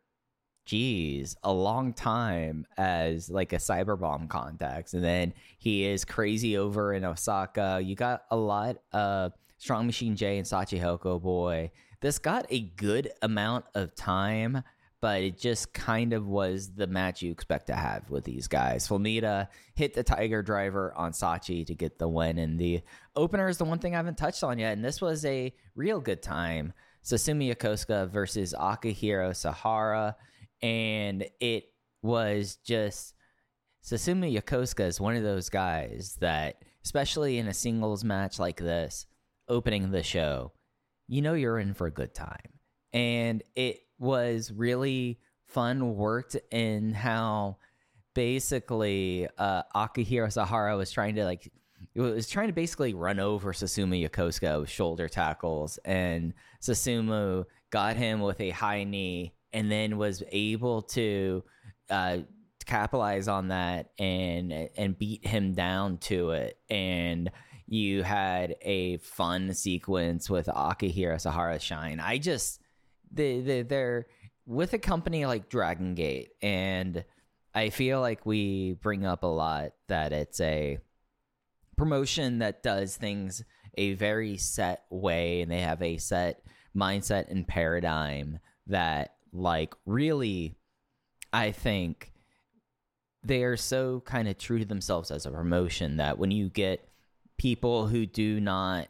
geez a long time as like a Cyberbomb context, and then he is crazy over in Osaka. You got a lot of Strong Machine J and Sachihoko Boy. This got a good amount of time, but it just kind of was the match you expect to have with these guys. Flamita hit the Tiger Driver on Sachi to get the win, and the opener is the one thing I haven't touched on yet, and this was a real good time. Susumu Yokosuka versus Akihiro Sahara, and it was just... Susumu Yokosuka is one of those guys that, especially in a singles match like this, opening the show, you know you're in for a good time. And it was really fun worked in how basically uh, Akihiro Sahara was trying to like it was trying to basically run over Susumu Yokosuka with shoulder tackles, and Susumu got him with a high knee and then was able to uh, capitalize on that and and beat him down to it. And you had a fun sequence with Akihiro Sahara shine. I just They, they, they're with a company like Dragon Gate, and I feel like we bring up a lot that it's a promotion that does things a very set way, and they have a set mindset and paradigm that, like, really, I think they are so kind of true to themselves as a promotion that when you get people who do not,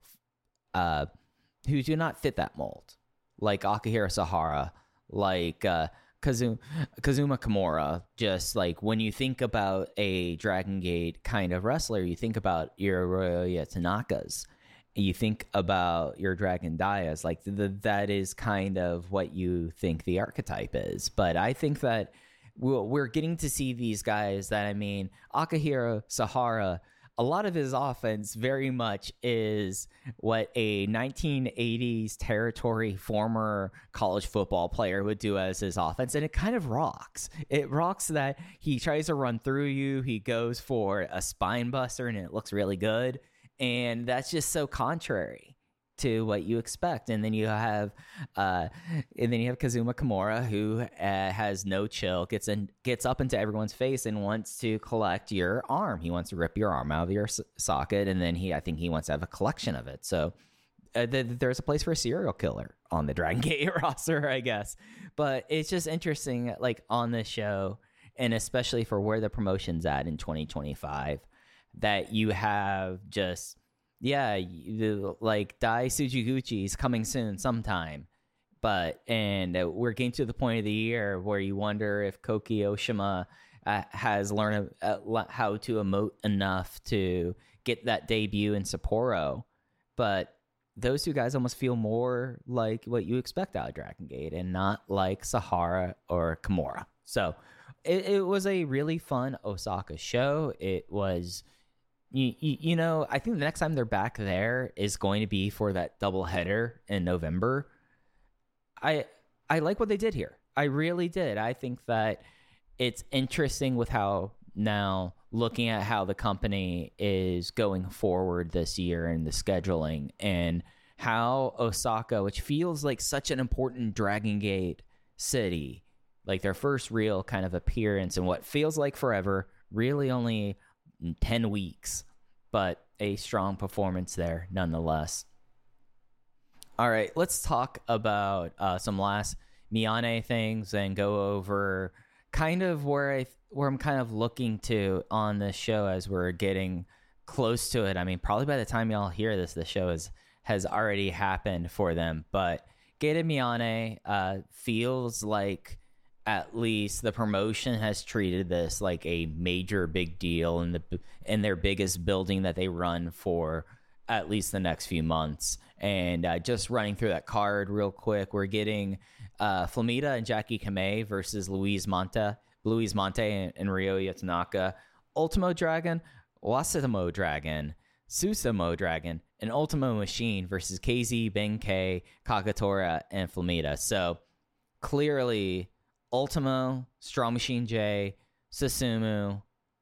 uh, who do not fit that mold, like Akihiro Sahara, like uh, Kazu- Kazuma Kimura, just like when you think about a Dragon Gate kind of wrestler, you think about your Ryoya Tanaka's, you think about your Dragon Dias, like the, that is kind of what you think the archetype is. But I think that we're getting to see these guys that, I mean, Akihiro Sahara, a lot of his offense very much is what a nineteen eighties territory former college football player would do as his offense, and it kind of rocks. It rocks that he tries to run through you, he goes for a spine buster, and it looks really good, and that's just so contrary to what you expect. And then you have uh and then you have Kazuma Kimura, who uh, has no chill, gets in gets up into everyone's face and wants to collect your arm. He wants to rip your arm out of your s- socket, and then he I think he wants to have a collection of it. So uh, th- there's a place for a serial killer on the Dragon Gate roster, I guess. But it's just interesting, like, on this show, and especially for where the promotion's at in twenty twenty-five, that you have just yeah, you, like Dai Tsujiguchi is coming soon sometime, but and uh, we're getting to the point of the year where you wonder if Koki Oshima uh, has learned uh, how to emote enough to get that debut in Sapporo. But those two guys almost feel more like what you expect out of Dragon Gate and not like Sahara or Kimura. So it, it was a really fun Osaka show. It was, you, you, you know, I think the next time they're back there is going to be for that doubleheader in November. I I like what they did here. I really did. I think that it's interesting with how now looking at how the company is going forward this year and the scheduling and how Osaka, which feels like such an important Dragon Gate city, like their first real kind of appearance in what feels like forever, really only ten weeks, but a strong performance there nonetheless. All right, let's talk about uh, some last Miyane things and go over kind of where I where I'm kind of looking to on this show as we're getting close to it. I mean, probably by the time y'all hear this, the show is has already happened for them. But Gate Miyane uh, feels like at least the promotion has treated this like a major big deal in the in their biggest building that they run for at least the next few months. And uh, just running through that card real quick, we're getting uh, Flamita and Jackie Kamei versus Luis Monte, Luis Monte and, and Ryo Yatanaka, Ultimo Dragon, Wasatamo Dragon, Susumu Dragon, and Ultimo Machine versus K Z, Benkei, Kakatora, and Flamita. So clearly, Ultimo, Strong Machine J, Susumu,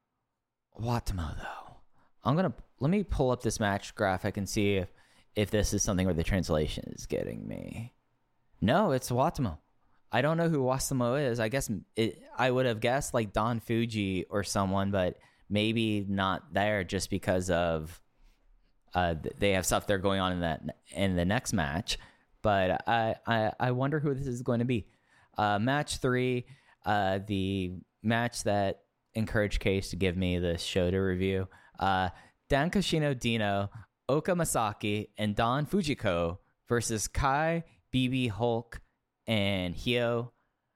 Watamo though. I'm gonna let me pull up this match graphic and see if if this is something where the translation is getting me. No, it's Watamo. I don't know who Watamo is. I guess it, I would have guessed like Don Fuji or someone, but maybe not there just because of uh, they have stuff they're going on in that in the next match. But I I, I wonder who this is going to be. Uh, match three, uh, the match that encouraged Case to give me this show to review. Uh, Dan Kashino Dino, Oka Masaki, and Don Fujiko versus Kai, B B Hulk, and Hyo.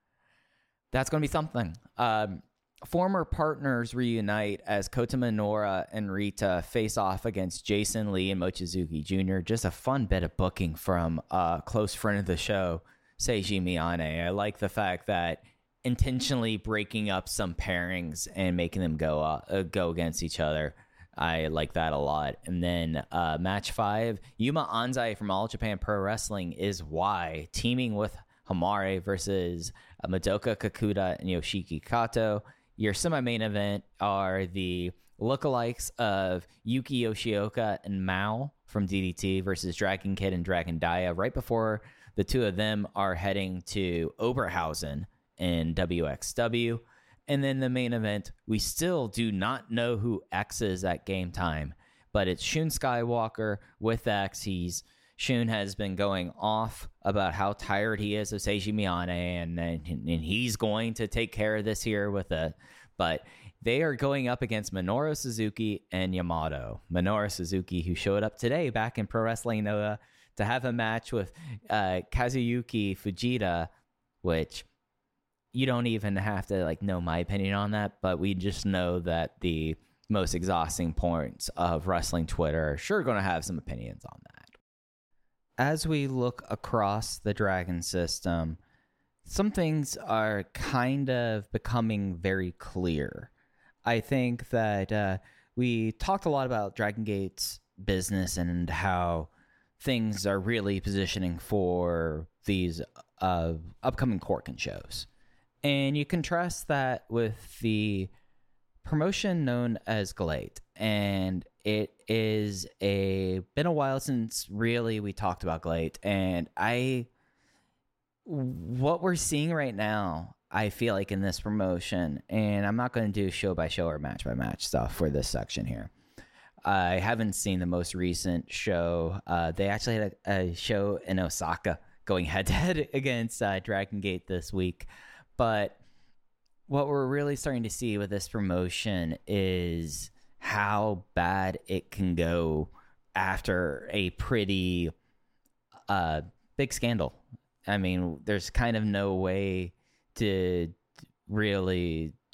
That's going to be something. Um, former partners reunite as Kota Minoura and Rita face off against Jason Lee and Mochizuki Junior Just a fun bit of booking from a uh, close friend of the show, Seiji Miyane. I like the fact that intentionally breaking up some pairings and making them go uh, uh, go against each other. I like that a lot. And then uh, match five, Yuma Anzai from All Japan Pro Wrestling is Y, teaming with Hamare versus uh, Madoka Kakuta and Yoshiki Kato. Your semi-main event are the lookalikes of Yuki Yoshioka and Mao from D D T versus Dragon Kid and Dragon Dia. Right before the two of them are heading to Oberhausen in W X W. And then the main event, we still do not know who X is at game time, but it's Shun Skywalker with X. He's Shun has been going off about how tired he is of Seiji Miyane, and, and and he's going to take care of this here with it. But they are going up against Minoru Suzuki and Yamato. Minoru Suzuki, who showed up today back in Pro Wrestling Noah to have a match with uh, Kazuyuki Fujita, which you don't even have to like know my opinion on that, but we just know that the most exhausting points of wrestling Twitter are sure going to have some opinions on that. As we look across the Dragon system, some things are kind of becoming very clear. I think that uh, we talked a lot about Dragon Gate's business and how things are really positioning for these uh, upcoming Korakuen shows. And you contrast that with the promotion known as Glade. And it is a been a while since really we talked about Glade. And I what we're seeing right now, I feel like in this promotion, and I'm not going to do show by show or match by match stuff for this section here. I haven't seen the most recent show. Uh, they actually had a, a show in Osaka going head to head against uh, Dragon Gate this week. But what we're really starting to see with this promotion is how bad it can go after a pretty uh, big scandal. I mean, there's kind of no way to really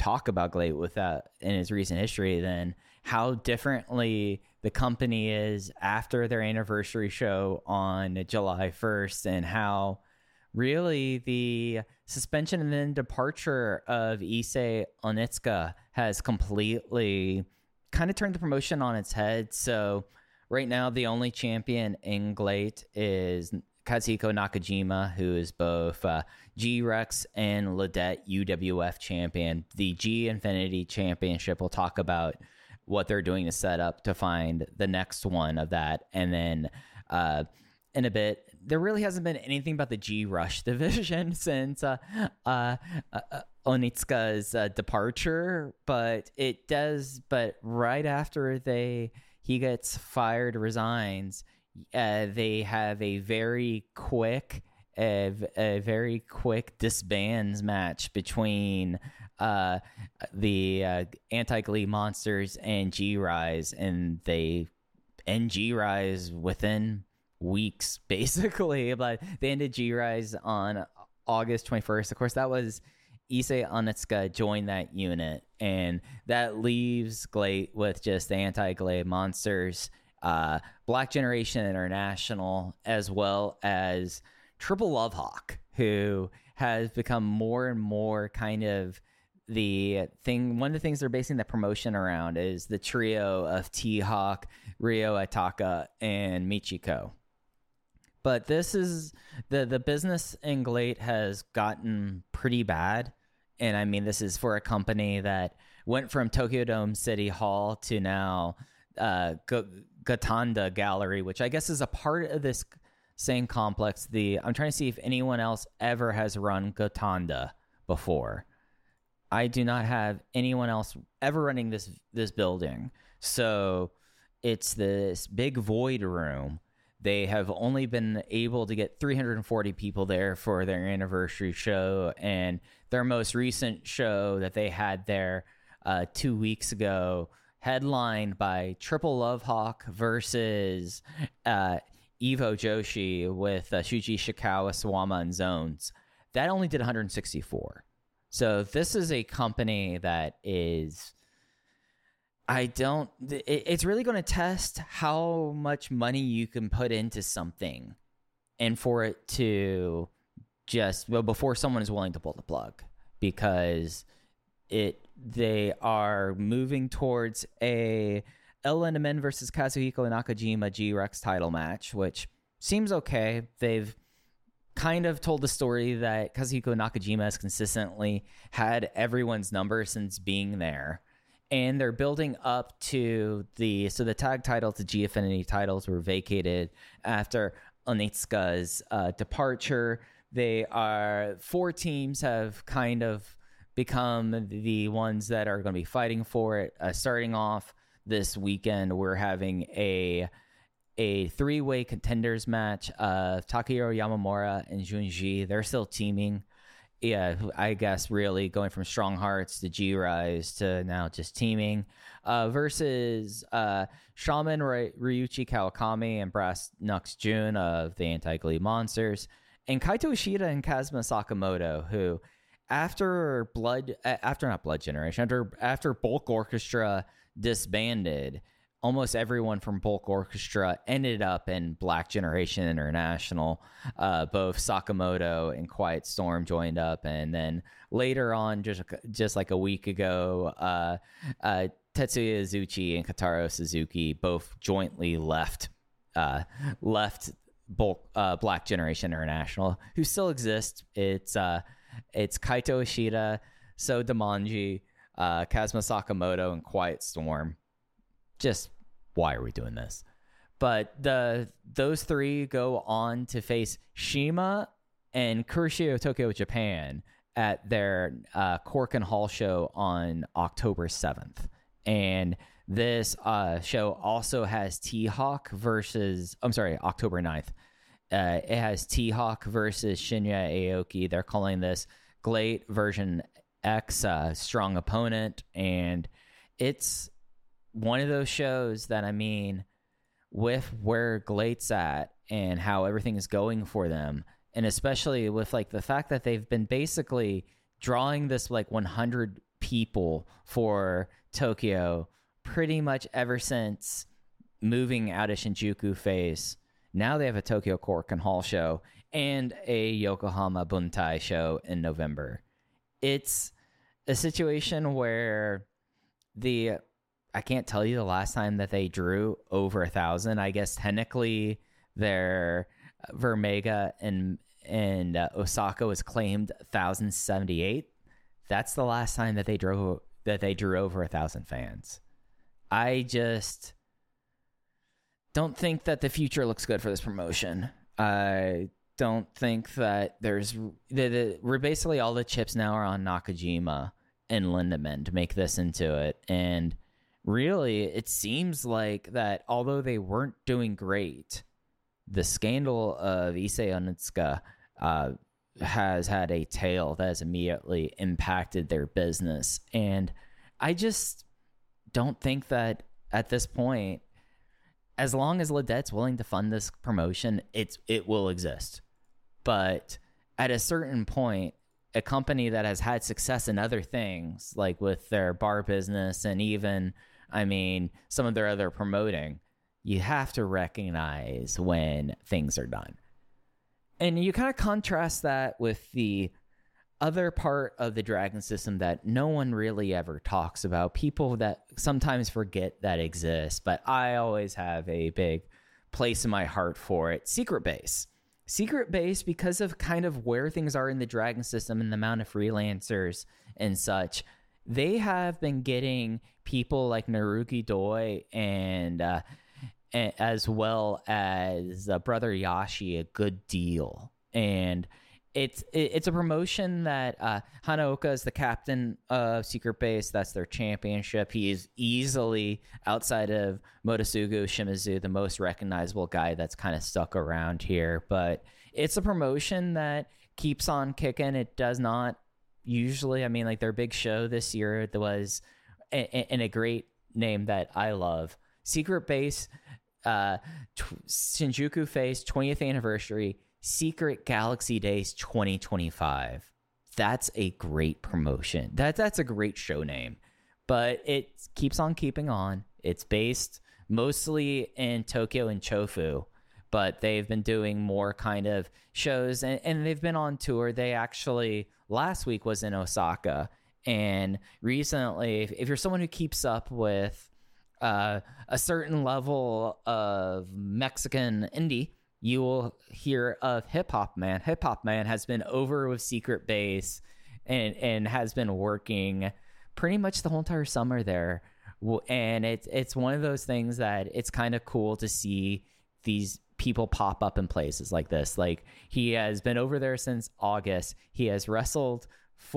talk about GLEAT without in his recent history than how differently the company is after their anniversary show on July first, and how really the suspension and then departure of Issei Onitsuka has completely kind of turned the promotion on its head. So right now, the only champion in GLEAT is Kazuhiko Nakajima, who is both uh, G-Rex and Lidet U W F champion. The G Infinity Championship, we'll talk about what they're doing to set up to find the next one of that. And then uh, in a bit, there really hasn't been anything about the G-Rush division since uh, uh, uh, Onitsuka's uh, departure, but it does, but right after they he gets fired, resigns, uh, they have a very quick, a, a very quick disbands match between uh, the uh, Anti-GLEAT Monsters and G-Rise, and they end G-Rise within weeks, basically. But they ended G-Rise on August twenty-first. Of course, that was Issei Onitsuka joined that unit, and that leaves GLEAT with just the Anti-GLEAT Monsters, uh, Black Generation International, as well as Triple Love Hawk, who has become more and more kind of the thing. One of the things they're basing the promotion around is the trio of T-Hawk, Ryo Ataka, and Michiko. But this is the the business in GLEAT has gotten pretty bad. And I mean, this is for a company that went from Tokyo Dome City Hall to now uh, G- Gotanda Gallery, which I guess is a part of this same complex. The I'm trying to see if anyone else ever has run Gotanda before. I do not have anyone else ever running this this building. So it's this big void room. They have only been able to get three hundred forty people there for their anniversary show, and their most recent show that they had there uh, two weeks ago, headlined by Triple Love Hawk versus uh, Evo Joshi with uh, Shuji Shikawa, Sawama, and Zones. That only did one hundred sixty-four. So this is a company that is... I don't, it's really going to test how much money you can put into something and for it to just, well, before someone is willing to pull the plug, because it, they are moving towards a El Inamen versus Kazuhiko Nakajima G-Rex title match, which seems okay. They've kind of told the story that Kazuhiko Nakajima has consistently had everyone's number since being there. And they're building up to the, so the tag titles, the G Affinity titles were vacated after Onitsuka's uh, departure. They are, four teams have kind of become the ones that are going to be fighting for it. Uh, starting off this weekend, we're having a a three-way contenders match of Takahiro Yamamura and Junji. They're still teaming. Yeah, I guess really going from Strong Hearts to G-Rise to now just teaming uh, versus uh, Shaman Ry- Ryuichi Kawakami and Brass Knucks Jun of the Anti-GLEAT Monsters, and Kaito Ishida and Kazuma Sakamoto, who after Blood, after not Blood Generation, after after Bulk Orchestra disbanded, almost everyone from Bulk Orchestra ended up in Black Generation International. Uh, both Sakamoto and Quiet Storm joined up, and then later on, just just like a week ago, uh, uh, Tetsuya Izuchi and Kataro Suzuki both jointly left uh, left Bulk uh, Black Generation International, who still exists. It's uh, it's Kaito Ishida, So Damonji, uh, Kazuma Sakamoto, and Quiet Storm. Just why are we doing this? But the those three go on to face Shima and Kuroshio Tokyo Japan at their uh, Cork and Hall show on October seventh. And this uh, show also has T-Hawk versus, I'm sorry, October ninth. Uh, it has T-Hawk versus Shinya Aoki. They're calling this GLEAT version X, uh, strong opponent. And it's one of those shows that, I mean, with where GLEAT's at and how everything is going for them, and especially with like the fact that they've been basically drawing this like one hundred people for Tokyo pretty much ever since moving out of Shinjuku phase. Now they have a Tokyo Korakuen Hall show and a Yokohama Buntai show in November. It's a situation where the I can't tell you the last time that they drew over a thousand. I guess technically their Vermega and and uh, Osaka was claimed one thousand seventy-eight. That's the last time that they drove that they drew over a thousand fans. I just don't think that the future looks good for this promotion. I don't think that there's the, the we're basically all the chips now are on Nakajima and Lindemann to make this into it. And really, it seems like that although they weren't doing great, the scandal of Issei Onitsuka uh, has had a tail that has immediately impacted their business. And I just don't think that at this point, as long as Ledette's willing to fund this promotion, it's it will exist. But at a certain point, a company that has had success in other things, like with their bar business and even, I mean, some of their other promoting, you have to recognize when things are done. And you kind of contrast that with the other part of the Dragon system that no one really ever talks about, people that sometimes forget that exist, but I always have a big place in my heart for it. Secret Base. Secret Base, because of kind of where things are in the Dragon system and the amount of freelancers and such, they have been getting people like Naruki Doi and uh, as well as uh, Brother Yashi a good deal. And it's it's a promotion that uh, Hanaoka is the captain of Secret Base. That's their championship. He is easily, outside of Motosugu Shimizu, the most recognizable guy that's kind of stuck around here. But it's a promotion that keeps on kicking. It does not usually, I mean, like their big show this year was, and a great name that I love, Secret Base, uh, t- Shinjuku Phase twentieth anniversary, Secret Galaxy Days twenty twenty-five. That's a great promotion. That that's a great show name, but it keeps on keeping on. It's based mostly in Tokyo and Chofu, but they've been doing more kind of shows, and, and they've been on tour. They actually last week was in Osaka, and recently, if, if you're someone who keeps up with uh, a certain level of Mexican indie, you will hear of Hip Hop Man. Hip Hop Man has been over with Secret Base and and has been working pretty much the whole entire summer there. And it's it's one of those things that it's kind of cool to see these people pop up in places like this. Like, he has been over there since August. He has wrestled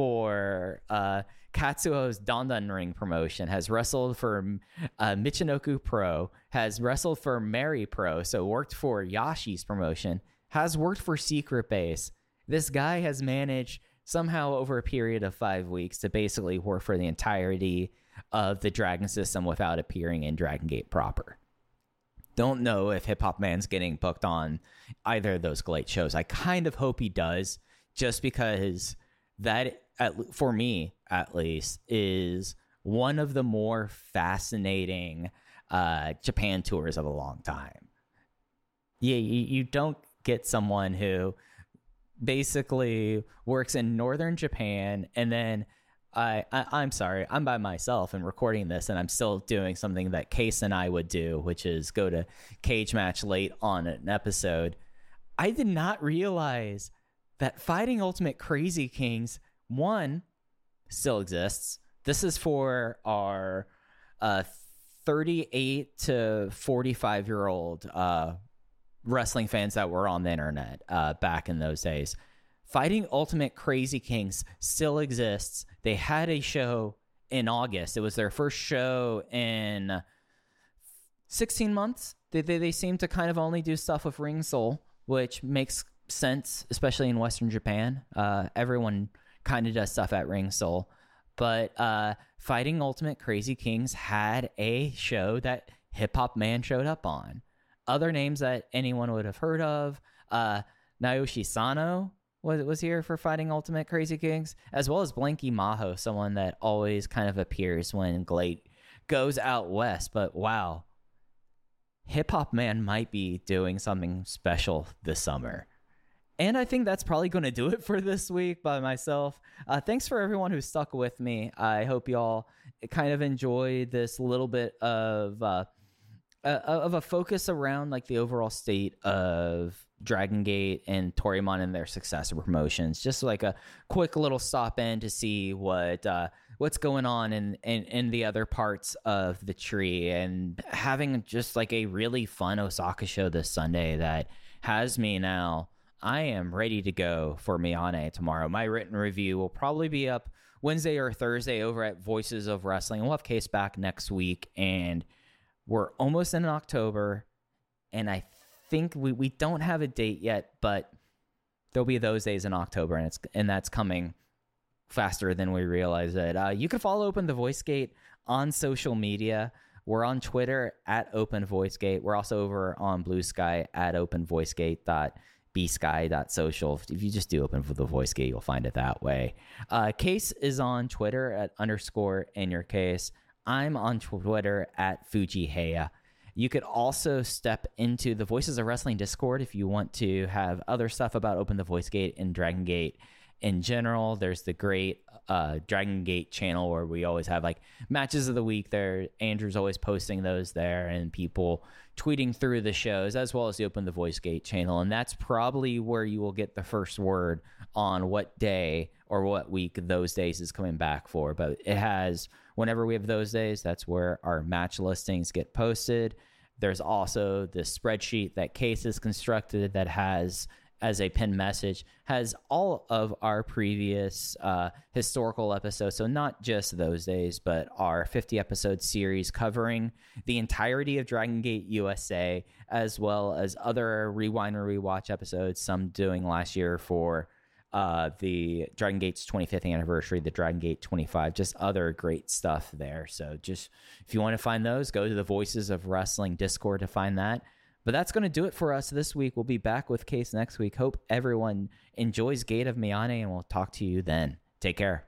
for uh, Katsuo's Dandan Ring promotion, has wrestled for uh, Michinoku Pro, has wrestled for Mary Pro, so worked for Yashi's promotion, has worked for Secret Base. This guy has managed somehow over a period of five weeks to basically work for the entirety of the Dragon system without appearing in Dragon Gate proper. Don't know if Hip Hop Man's getting booked on either of those Glade shows. I kind of hope he does, just because that, at, for me at least, is one of the more fascinating uh, Japan tours of a long time. Yeah, you, you don't get someone who basically works in northern Japan, and then I, I I'm sorry, I'm by myself and recording this, and I'm still doing something that Case and I would do, which is go to Cage Match late on an episode. I did not realize that Fighting Ultimate Crazy Kings one still exists. This is for our uh, thirty-eight to forty-five year old uh, wrestling fans that were on the internet uh, back in those days. Fighting Ultimate Crazy Kings still exists. They had a show in August. It was their first show in sixteen months. They, they, they seem to kind of only do stuff with Ring Soul, which makes sense, especially in Western Japan. Uh, everyone kind of does stuff at Ring Soul. But uh, Fighting Ultimate Crazy Kings had a show that Hip Hop Man showed up on. Other names that anyone would have heard of, uh, Naoshi Sano was was here for Fighting Ultimate Crazy Kings, as well as Blanky Maho, someone that always kind of appears when Glade goes out west. But wow, Hip Hop Man might be doing something special this summer. And I think that's probably going to do it for this week by myself. Uh, thanks for everyone who stuck with me. I hope y'all kind of enjoyed this little bit of uh, uh, of a focus around like the overall state of Dragon Gate and Toryumon and their successor promotions. Just like a quick little stop in to see what uh, what's going on in, in, in the other parts of the tree, and having just like a really fun Osaka show this Sunday that has me now. I am ready to go for Miyane tomorrow. My written review will probably be up Wednesday or Thursday over at Voices of Wrestling. We'll have Case back next week, and we're almost in October, and I think we, we don't have a date yet, but there'll be those days in October, and it's and that's coming faster than we realize it. Uh, you can follow Open the Voice Gate on social media. We're on Twitter at Open Voice Gate. We're also over on Blue Sky at openvoicegate dot bsky dot social. If you just do Open for the Voice Gate, you'll find it that way. Uh, Case is on Twitter at underscore in your case. I'm on Twitter at Fujiheya. You could also step into the Voices of Wrestling Discord if you want to have other stuff about Open the Voice Gate and Dragon Gate in general. There's the great uh, Dragon Gate channel where we always have like matches of the week there. Andrew's always posting those there, and people tweeting through the shows, as well as the Open the Voice Gate channel. And that's probably where you will get the first word on what day or what week those days is coming back for. But it has, whenever we have those days, that's where our match listings get posted. There's also the spreadsheet that Case has constructed that has, as a pinned message, has all of our previous uh, historical episodes. So not just those days, but our fifty episode series covering the entirety of Dragon Gate U S A, as well as other Rewind or Rewatch episodes, some doing last year for uh, the Dragon Gate's twenty-fifth anniversary, the Dragon Gate twenty-five, just other great stuff there. So just if you want to find those, go to the Voices of Wrestling Discord to find that. But that's going to do it for us this week. We'll be back with Case next week. Hope everyone enjoys Gate of Miyane, and we'll talk to you then. Take care.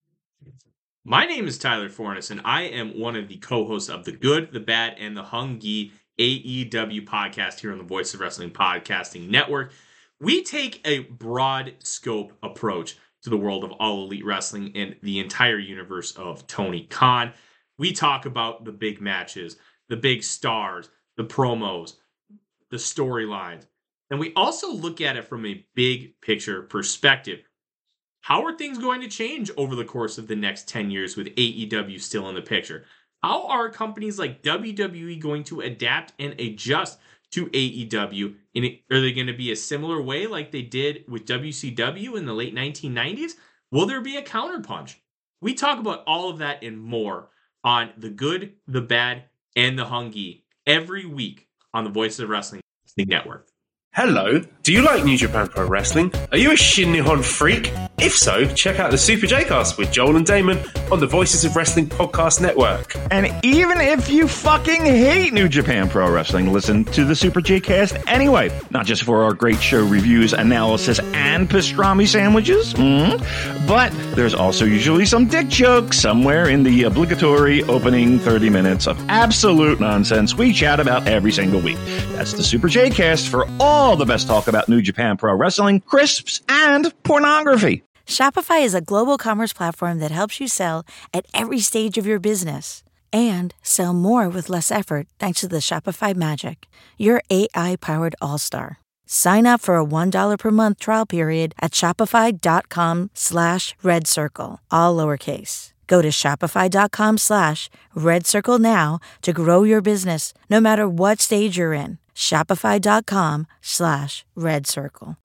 My name is Tyler Fornes, and I am one of the co-hosts of the Good, the Bad, and the Hungee A E W podcast here on the Voice of Wrestling Podcasting Network. We take a broad scope approach to the world of All Elite Wrestling and the entire universe of Tony Khan. We talk about the big matches, the big stars, the promos, the storylines, and we also look at it from a big picture perspective. How are things going to change over the course of the next ten years with A E W still in the picture? How are companies like W W E going to adapt and adjust to A E W? And are they going to be a similar way like they did with W C W in the late nineteen nineties? Will there be a counterpunch? We talk about all of that and more on The Good, the Bad, and the Hungee every week on the Voice of Wrestling Network. Hello, do you like New Japan Pro Wrestling? Are you a Shin Nihon freak? If so, check out the Super J-Cast with Joel and Damon on the Voices of Wrestling Podcast Network. And even if you fucking hate New Japan Pro Wrestling, listen to the Super J-Cast anyway. Not just for our great show reviews, analysis, and pastrami sandwiches, mm-hmm. but there's also usually some dick jokes somewhere in the obligatory opening thirty minutes of absolute nonsense we chat about every single week. That's the Super J-Cast for all the best talk about New Japan Pro Wrestling, crisps, and pornography. Shopify is a global commerce platform that helps you sell at every stage of your business and sell more with less effort thanks to the Shopify Magic, your A I-powered all-star. Sign up for a one dollar per month trial period at shopify.com slash red circle, all lowercase. Go to shopify.com slash red circle now to grow your business no matter what stage you're in. Shopify.com slash red circle.